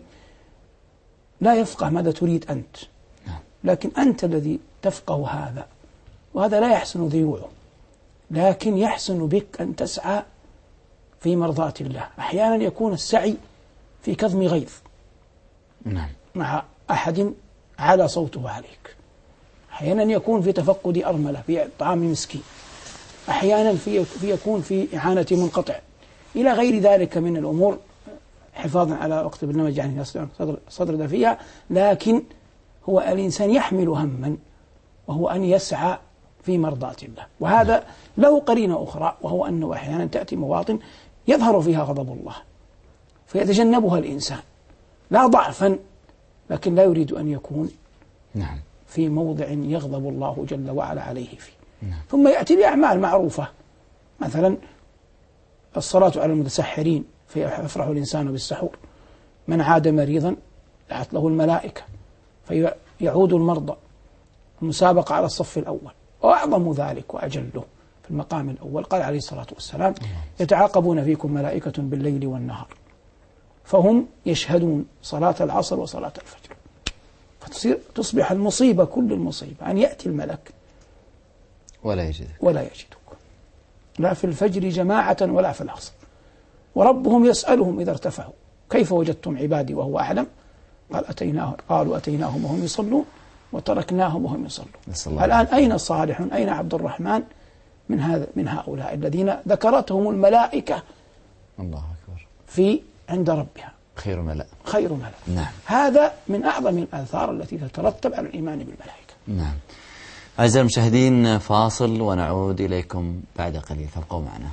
لا يفقه ماذا تريد أنت، لكن أنت الذي تفقه هذا، وهذا لا يحسن ذيوعه، لكن يحسن بك أن تسعى في مرضاة الله. أحيانا يكون السعي في كظم غيظ نعم. مع أحد على صوته عليك، أحيانا يكون في تفقد أرملة، في طعام مسكين، أحيانا في, في يكون في إعانة منقطع، إلى غير ذلك من الأمور، حفاظا على وقت البرنامج يعني صدر, صدر فيها. لكن هو الإنسان يحمل هما وهو أن يسعى في مرضاة الله، وهذا له قرينة أخرى، وهو أنه أحيانا تأتي مواطن يظهر فيها غضب الله فيتجنبها الإنسان، لا ضعفا، لكن لا يريد أن يكون نعم. في موضع يغضب الله جل وعلا عليه فيه. ثم يأتي بأعمال معروفة، مثلا الصلاة على المتسحرين فيفرح الإنسان بالسحور، من عاد مريضا دعت له الملائكة فيعود المرضى، المسابقة على الصف الأول، وأعظم ذلك وأجله في المقام الأول قال عليه الصلاة والسلام يتعاقبون فيكم ملائكة بالليل والنهار فهم يشهدون صلاة العصر وصلاة الفجر، فتصير تصبح المصيبة كل المصيبة أن يأتي الملك ولا يجدك ولا يجدك لا في الفجر جماعة ولا في العصر، وربهم يسألهم إذا ارتفعوا كيف وجدتم عبادي وهو أعلم قال أتيناه قالوا أتيناهم وهم يصلون وتركناهم وهم يصلون. الآن أين صالح أين عبد الرحمن من هذا من هؤلاء الذين ذكرتهم الملائكة الله أكبر في عند ربها خير ملأ خير ملأ. نعم. هذا من أعظم الآثار التي تترتب على الإيمان بالملائكة. نعم. أعزائي المشاهدين فاصل ونعود إليكم بعد قليل، فابقوا معنا.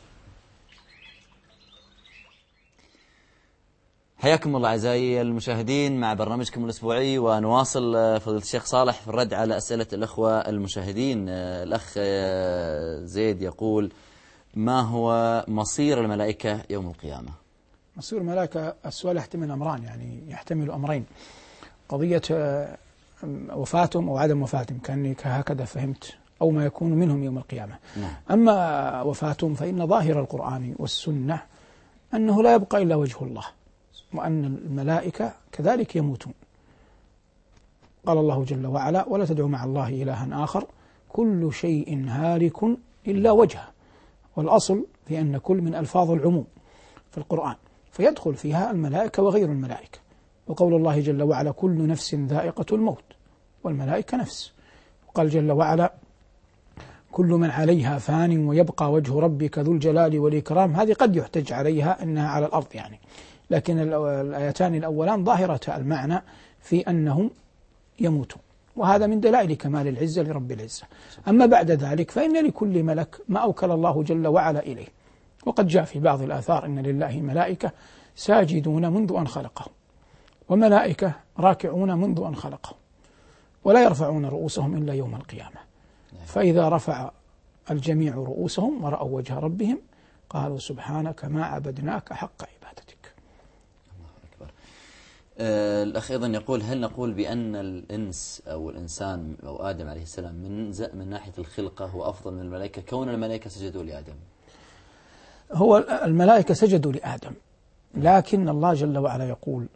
حياكم الله أعزائي المشاهدين مع برنامجكم الأسبوعي، ونواصل فضيلة الشيخ صالح في الرد على أسئلة الأخوة المشاهدين. الأخ زيد يقول ما هو مصير الملائكة يوم القيامة؟ مصير الملائكة السؤال يحتمل أمران، يعني يحتمل أمرين، قضية وفاتهم أو عدم وفاتهم كأني هكذا فهمت، أو ما يكون منهم يوم القيامة. نعم. أما وفاتهم فإن ظاهر القرآن والسنة أنه لا يبقى إلا وجه الله، وأن الملائكة كذلك يموتون. قال الله جل وعلا ولا تدعوا مع الله إلها آخر كل شيء هالك إلا وجهه، والأصل في أن كل من ألفاظ العموم في القرآن فيدخل فيها الملائكة وغير الملائكة، وقول الله جل وعلا كل نفس ذائقة الموت والملائكة نفس، وقال جل وعلا كل من عليها فان ويبقى وجه ربك ذو الجلال والإكرام. هذه قد يحتج عليها أنها على الأرض يعني، لكن الآيتان الأولان ظاهرة المعنى في أنهم يموتون، وهذا من دلائل كمال العزة لرب العزة. أما بعد ذلك فإن لكل ملك ما أوكل الله جل وعلا إليه، وقد جاء في بعض الآثار إن لله ملائكة ساجدون منذ أن خلقهم، وملائكة راكعون منذ أن خلقهم، ولا يرفعون رؤوسهم إلا يوم القيامة، فإذا رفع الجميع رؤوسهم ورأوا وجه ربهم قالوا سبحانك ما عبدناك حق عبادتك. آه الأخ أيضا يقول هل نقول بأن الإنس أو الإنسان أو آدم عليه السلام من من ناحية الخلقة هو أفضل من الملائكة كون الملائكة سجدوا لآدم؟ هو الملائكة سجدوا لآدم، لكن الله جل وعلا يقول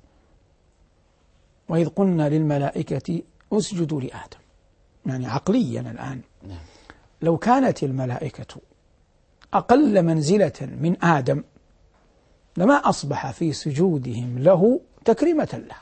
وإذ قلنا للملائكة اسجدوا لآدم، يعني عقليا الآن نعم. لو كانت الملائكة أقل منزلة من آدم لما أصبح في سجودهم له تكريمة له،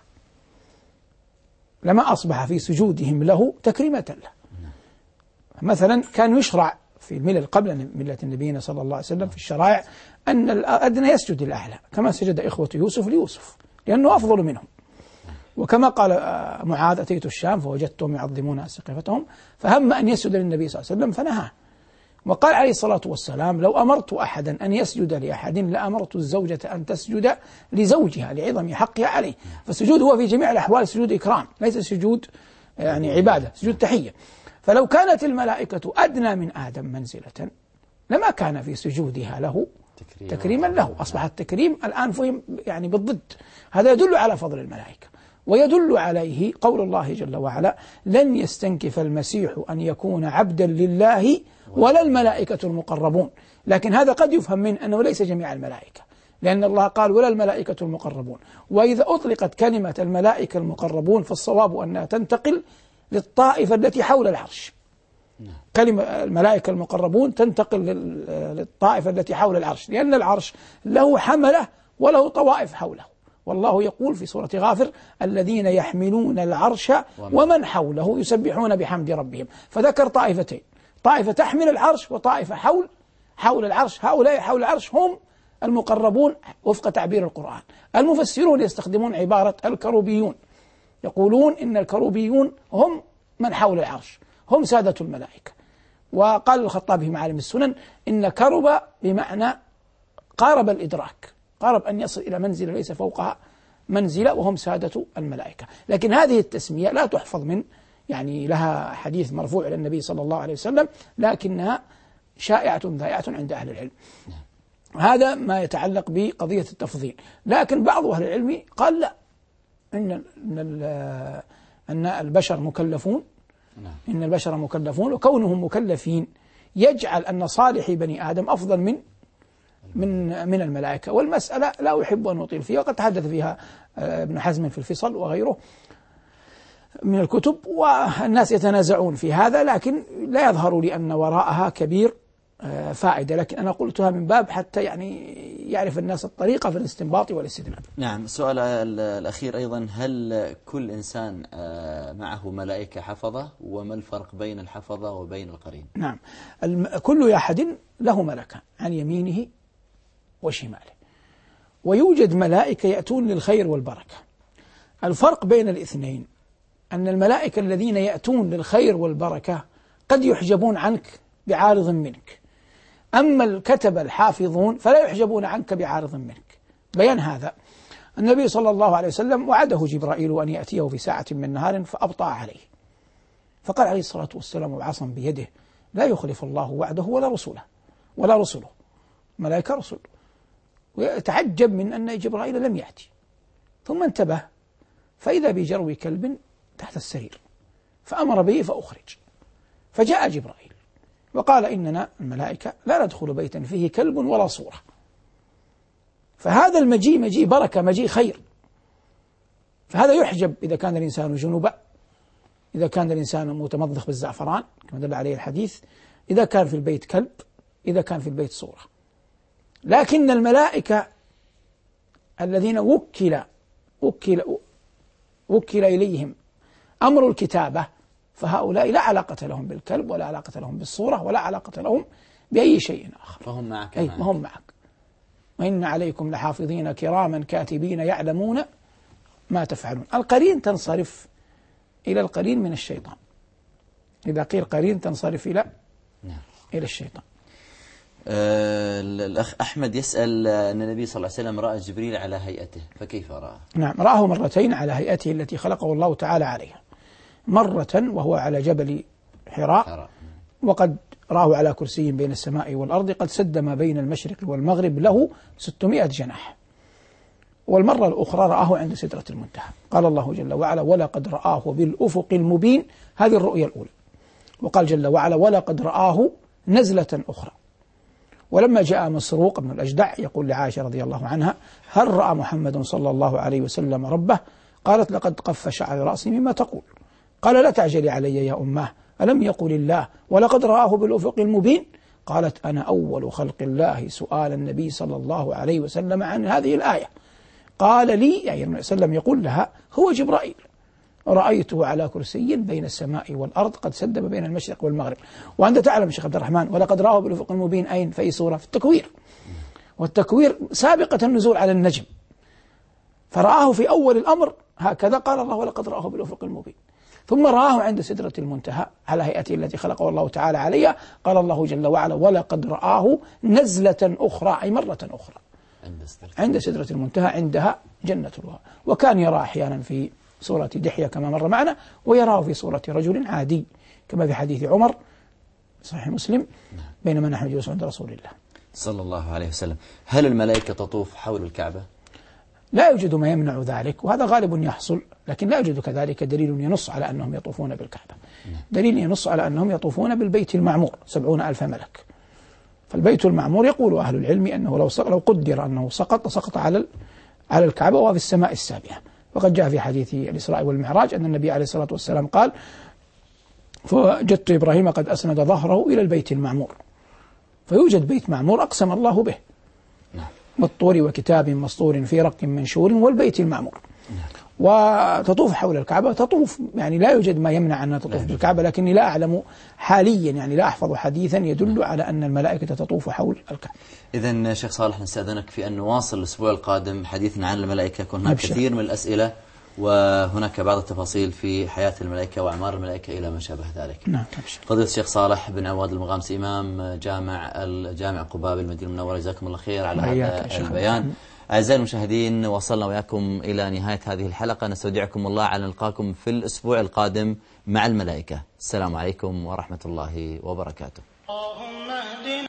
لما أصبح في سجودهم له تكريمة له. مثلا كان يشرع في الملل قبل ملة نبينا صلى الله عليه وسلم في الشرائع أن الأدنى يسجد للأعلى، كما سجد إخوة يوسف ليوسف لأنه أفضل منهم، وكما قال معاذ أتيت الشام فوجدتهم يعظمون أسقفتهم فهم أن يسجد للنبي صلى الله عليه وسلم فنهاه. وقال عليه الصلاة والسلام لو أمرت أحدا أن يسجد لأحد لأمرت الزوجة أن تسجد لزوجها لعظم حقها عليه. فالسجود هو في جميع الأحوال سجود إكرام، ليس سجود يعني عبادة، سجود تحية. فلو كانت الملائكة أدنى من آدم منزلة لما كان في سجودها له تكريما له، أصبح التكريم الآن فهم يعني بالضد. هذا يدل على فضل الملائكة، ويدل عليه قول الله جل وعلا لن يستنكف المسيح أن يكون عبدا لله ولا الملائكة المقربون. لكن هذا قد يفهم من أنه ليس جميع الملائكة، لأن الله قال ولا الملائكة المقربون، وإذا أطلقت كلمة الملائكة المقربون فالصواب أنها تنتقل للطائفة التي حول العرش. كلمة الملائكة المقربون تنتقل للطائفة التي حول العرش، لأن العرش له حملة وله طوائف حوله، والله يقول في سورة غافر الذين يحملون العرش ومن حوله يسبحون بحمد ربهم، فذكر طائفتين، طائفة تحمل العرش وطائفة حول حول العرش. هؤلاء حول العرش هم المقربون وفق تعبير القرآن. المفسرون يستخدمون عبارة الكروبيون، يقولون إن الكروبيون هم من حول العرش، هم سادة الملائكة. وقال الخطابي في معالم السنن إن كرب بمعنى قارب الإدراك، قارب أن يصل إلى منزلة ليس فوقها منزلة، وهم سادة الملائكة. لكن هذه التسمية لا تحفظ من يعني لها حديث مرفوع إلى النبي صلى الله عليه وسلم، لكنها شائعة ذائعة عند أهل العلم. هذا ما يتعلق بقضية التفضيل. لكن بعض أهل العلم قال لا، إن أن البشر مكلفون، إن البشر مكلفون، وكونهم مكلفين يجعل أن صالح بني آدم أفضل من من من الملائكة. والمسألة لا أحب أن أطيل فيها، وقد تحدث فيها ابن حزم في الفصل وغيره من الكتب، والناس يتنازعون في هذا، لكن لا يظهر لي أن وراءها كبير فائدة، لكن أنا قلتها من باب حتى يعني يعرف الناس الطريقة في الاستنباط والاستدلال. نعم. السؤال الأخير أيضا، هل كل إنسان معه ملائكة حفظة، وما الفرق بين الحفظة وبين القرين؟ نعم، كل أحد له ملكة عن يمينه وشماله، ويوجد ملائكة يأتون للخير والبركة. الفرق بين الاثنين أن الملائكة الذين يأتون للخير والبركة قد يحجبون عنك بعارض منك، أما الكتبة الحافظون فلا يحجبون عنك بعارض منك. بيان هذا النبي صلى الله عليه وسلم وعده جبرائيل أن يأتيه في ساعة من نهار فأبطأ عليه، فقال عليه الصلاة والسلام وعصا بيده: لا يخلف الله وعده ولا رسوله ولا رسله، ملائكة رسل. ويتعجب من أن جبرائيل لم يأتي، ثم انتبه فإذا بجرو كلب تحت السرير، فأمر به فأخرج، فجاء جبرائيل وقال: إننا الملائكة لا ندخل بيتا فيه كلب ولا صورة. فهذا المجيء مجيء بركة، مجيء خير. فهذا يحجب إذا كان الإنسان جنوبا، إذا كان الإنسان متمضخ بالزعفران كما دل عليه الحديث، إذا كان في البيت كلب، إذا كان في البيت صورة. لكن الملائكة الذين وكل وكل وكل إليهم أمر الكتابة، فهؤلاء لا علاقة لهم بالكلب ولا علاقة لهم بالصورة ولا علاقة لهم بأي شيء آخر، فهم معك. أي ما هم معك. وإن عليكم لحافظين كراما كاتبين يعلمون ما تفعلون. القرين تنصرف إلى القرين من الشيطان، إذا قيل قرين تنصرف إلى نعم. إلى الشيطان. أه الأخ أحمد يسأل أن النبي صلى الله عليه وسلم رأى جبريل على هيئته، فكيف رأى؟ نعم، رآه مرتين على هيئته التي خلقه الله تعالى عليها، مرة وهو على جبل حراء، وقد رآه على كرسي بين السماء والأرض قد سد ما بين المشرق والمغرب له ستمائة جناح. والمرة الأخرى رآه عند سدرة المنتهى. قال الله جل وعلا: ولقد رآه بالأفق المبين، هذه الرؤية الأولى. وقال جل وعلا: ولقد رآه نزلة أخرى. ولما جاء مسروق بن الأجدع يقول لعائشة رضي الله عنها: هل رأى محمد صلى الله عليه وسلم ربه؟ قالت: لقد قف شعر رأسي مما تقول. قال: لا تعجلي علي يا أماه، ألم يقل الله ولقد رآه بالأفق المبين؟ قالت: أنا أول خلق الله سؤال النبي صلى الله عليه وسلم عن هذه الآية. قال لي، يعني النبي صلى الله عليه وسلم يقول لها: هو جبرائيل، رأيته على كرسي بين السماء والأرض قد سد بين المشرق والمغرب. وأنت تعلم شيخ عبد الرحمن، ولقد رآه بالأفق المبين أين؟ في أي سورة؟ في التكوير. والتكوير سابقة النزول على النجم، فرآه في أول الأمر هكذا، قال الله: ولقد رآه بالأفق المبين. ثم رآه عند سدرة المنتهى على هيئته التي خلقه الله تعالى عليها، قال الله جل وعلا: ولقد رآه نزلة أخرى، أي مرة أخرى عند سدرة المنتهى، عندها جنة الوهى. وكان يرى أحيانا في سورة دحية كما مر معنا، ويراه في سورة رجل عادي كما في حديث عمر صحيح مسلم، بينما نحن جلوس عند رسول الله صلى الله عليه وسلم. هل الملائكة تطوف حول الكعبة؟ لا يوجد ما يمنع ذلك، وهذا غالب يحصل، لكن لا يوجد كذلك دليل ينص على أنهم يطوفون بالكعبة. دليل ينص على أنهم يطوفون بالبيت المعمور، سبعون ألف ملك. فالبيت المعمور يقول أهل العلم أنه لو لو قدر أنه سقط سقط على على الكعبة وفي السماء السابعة. وقد جاء في حديث الإسراء والمعراج أن النبي عليه الصلاة والسلام قال: فوجدت إبراهيم قد أسند ظهره إلى البيت المعمور. فيوجد بيت معمور أقسم الله به، والطور وكتاب مسطور في رق منشور والبيت المعمور. وتطوف حول الكعبة، تطوف يعني لا يوجد ما يمنع أن تطوف بالكعبة، لكني لا أعلم حاليا، يعني لا أحفظ حديثا يدل على أن الملائكة تطوف حول الكعبة. إذن شيخ صالح نستأذنك في أن نواصل الأسبوع القادم حديثنا عن الملائكة، يكون هناك كثير من الأسئلة وهناك بعض التفاصيل في حياة الملائكة وأعمار الملائكة إلى ما شابه ذلك. نعم. فضيلة الشيخ صالح بن عواد المغامسي إمام جامع الجامع قباء بالمدينة المنورة، جزاكم الله خير على هذا البيان. أعزائي المشاهدين، وصلنا وياكم إلى نهاية هذه الحلقة. نستودعكم الله على نلقاكم في الأسبوع القادم مع الملائكة. السلام عليكم ورحمة الله وبركاته.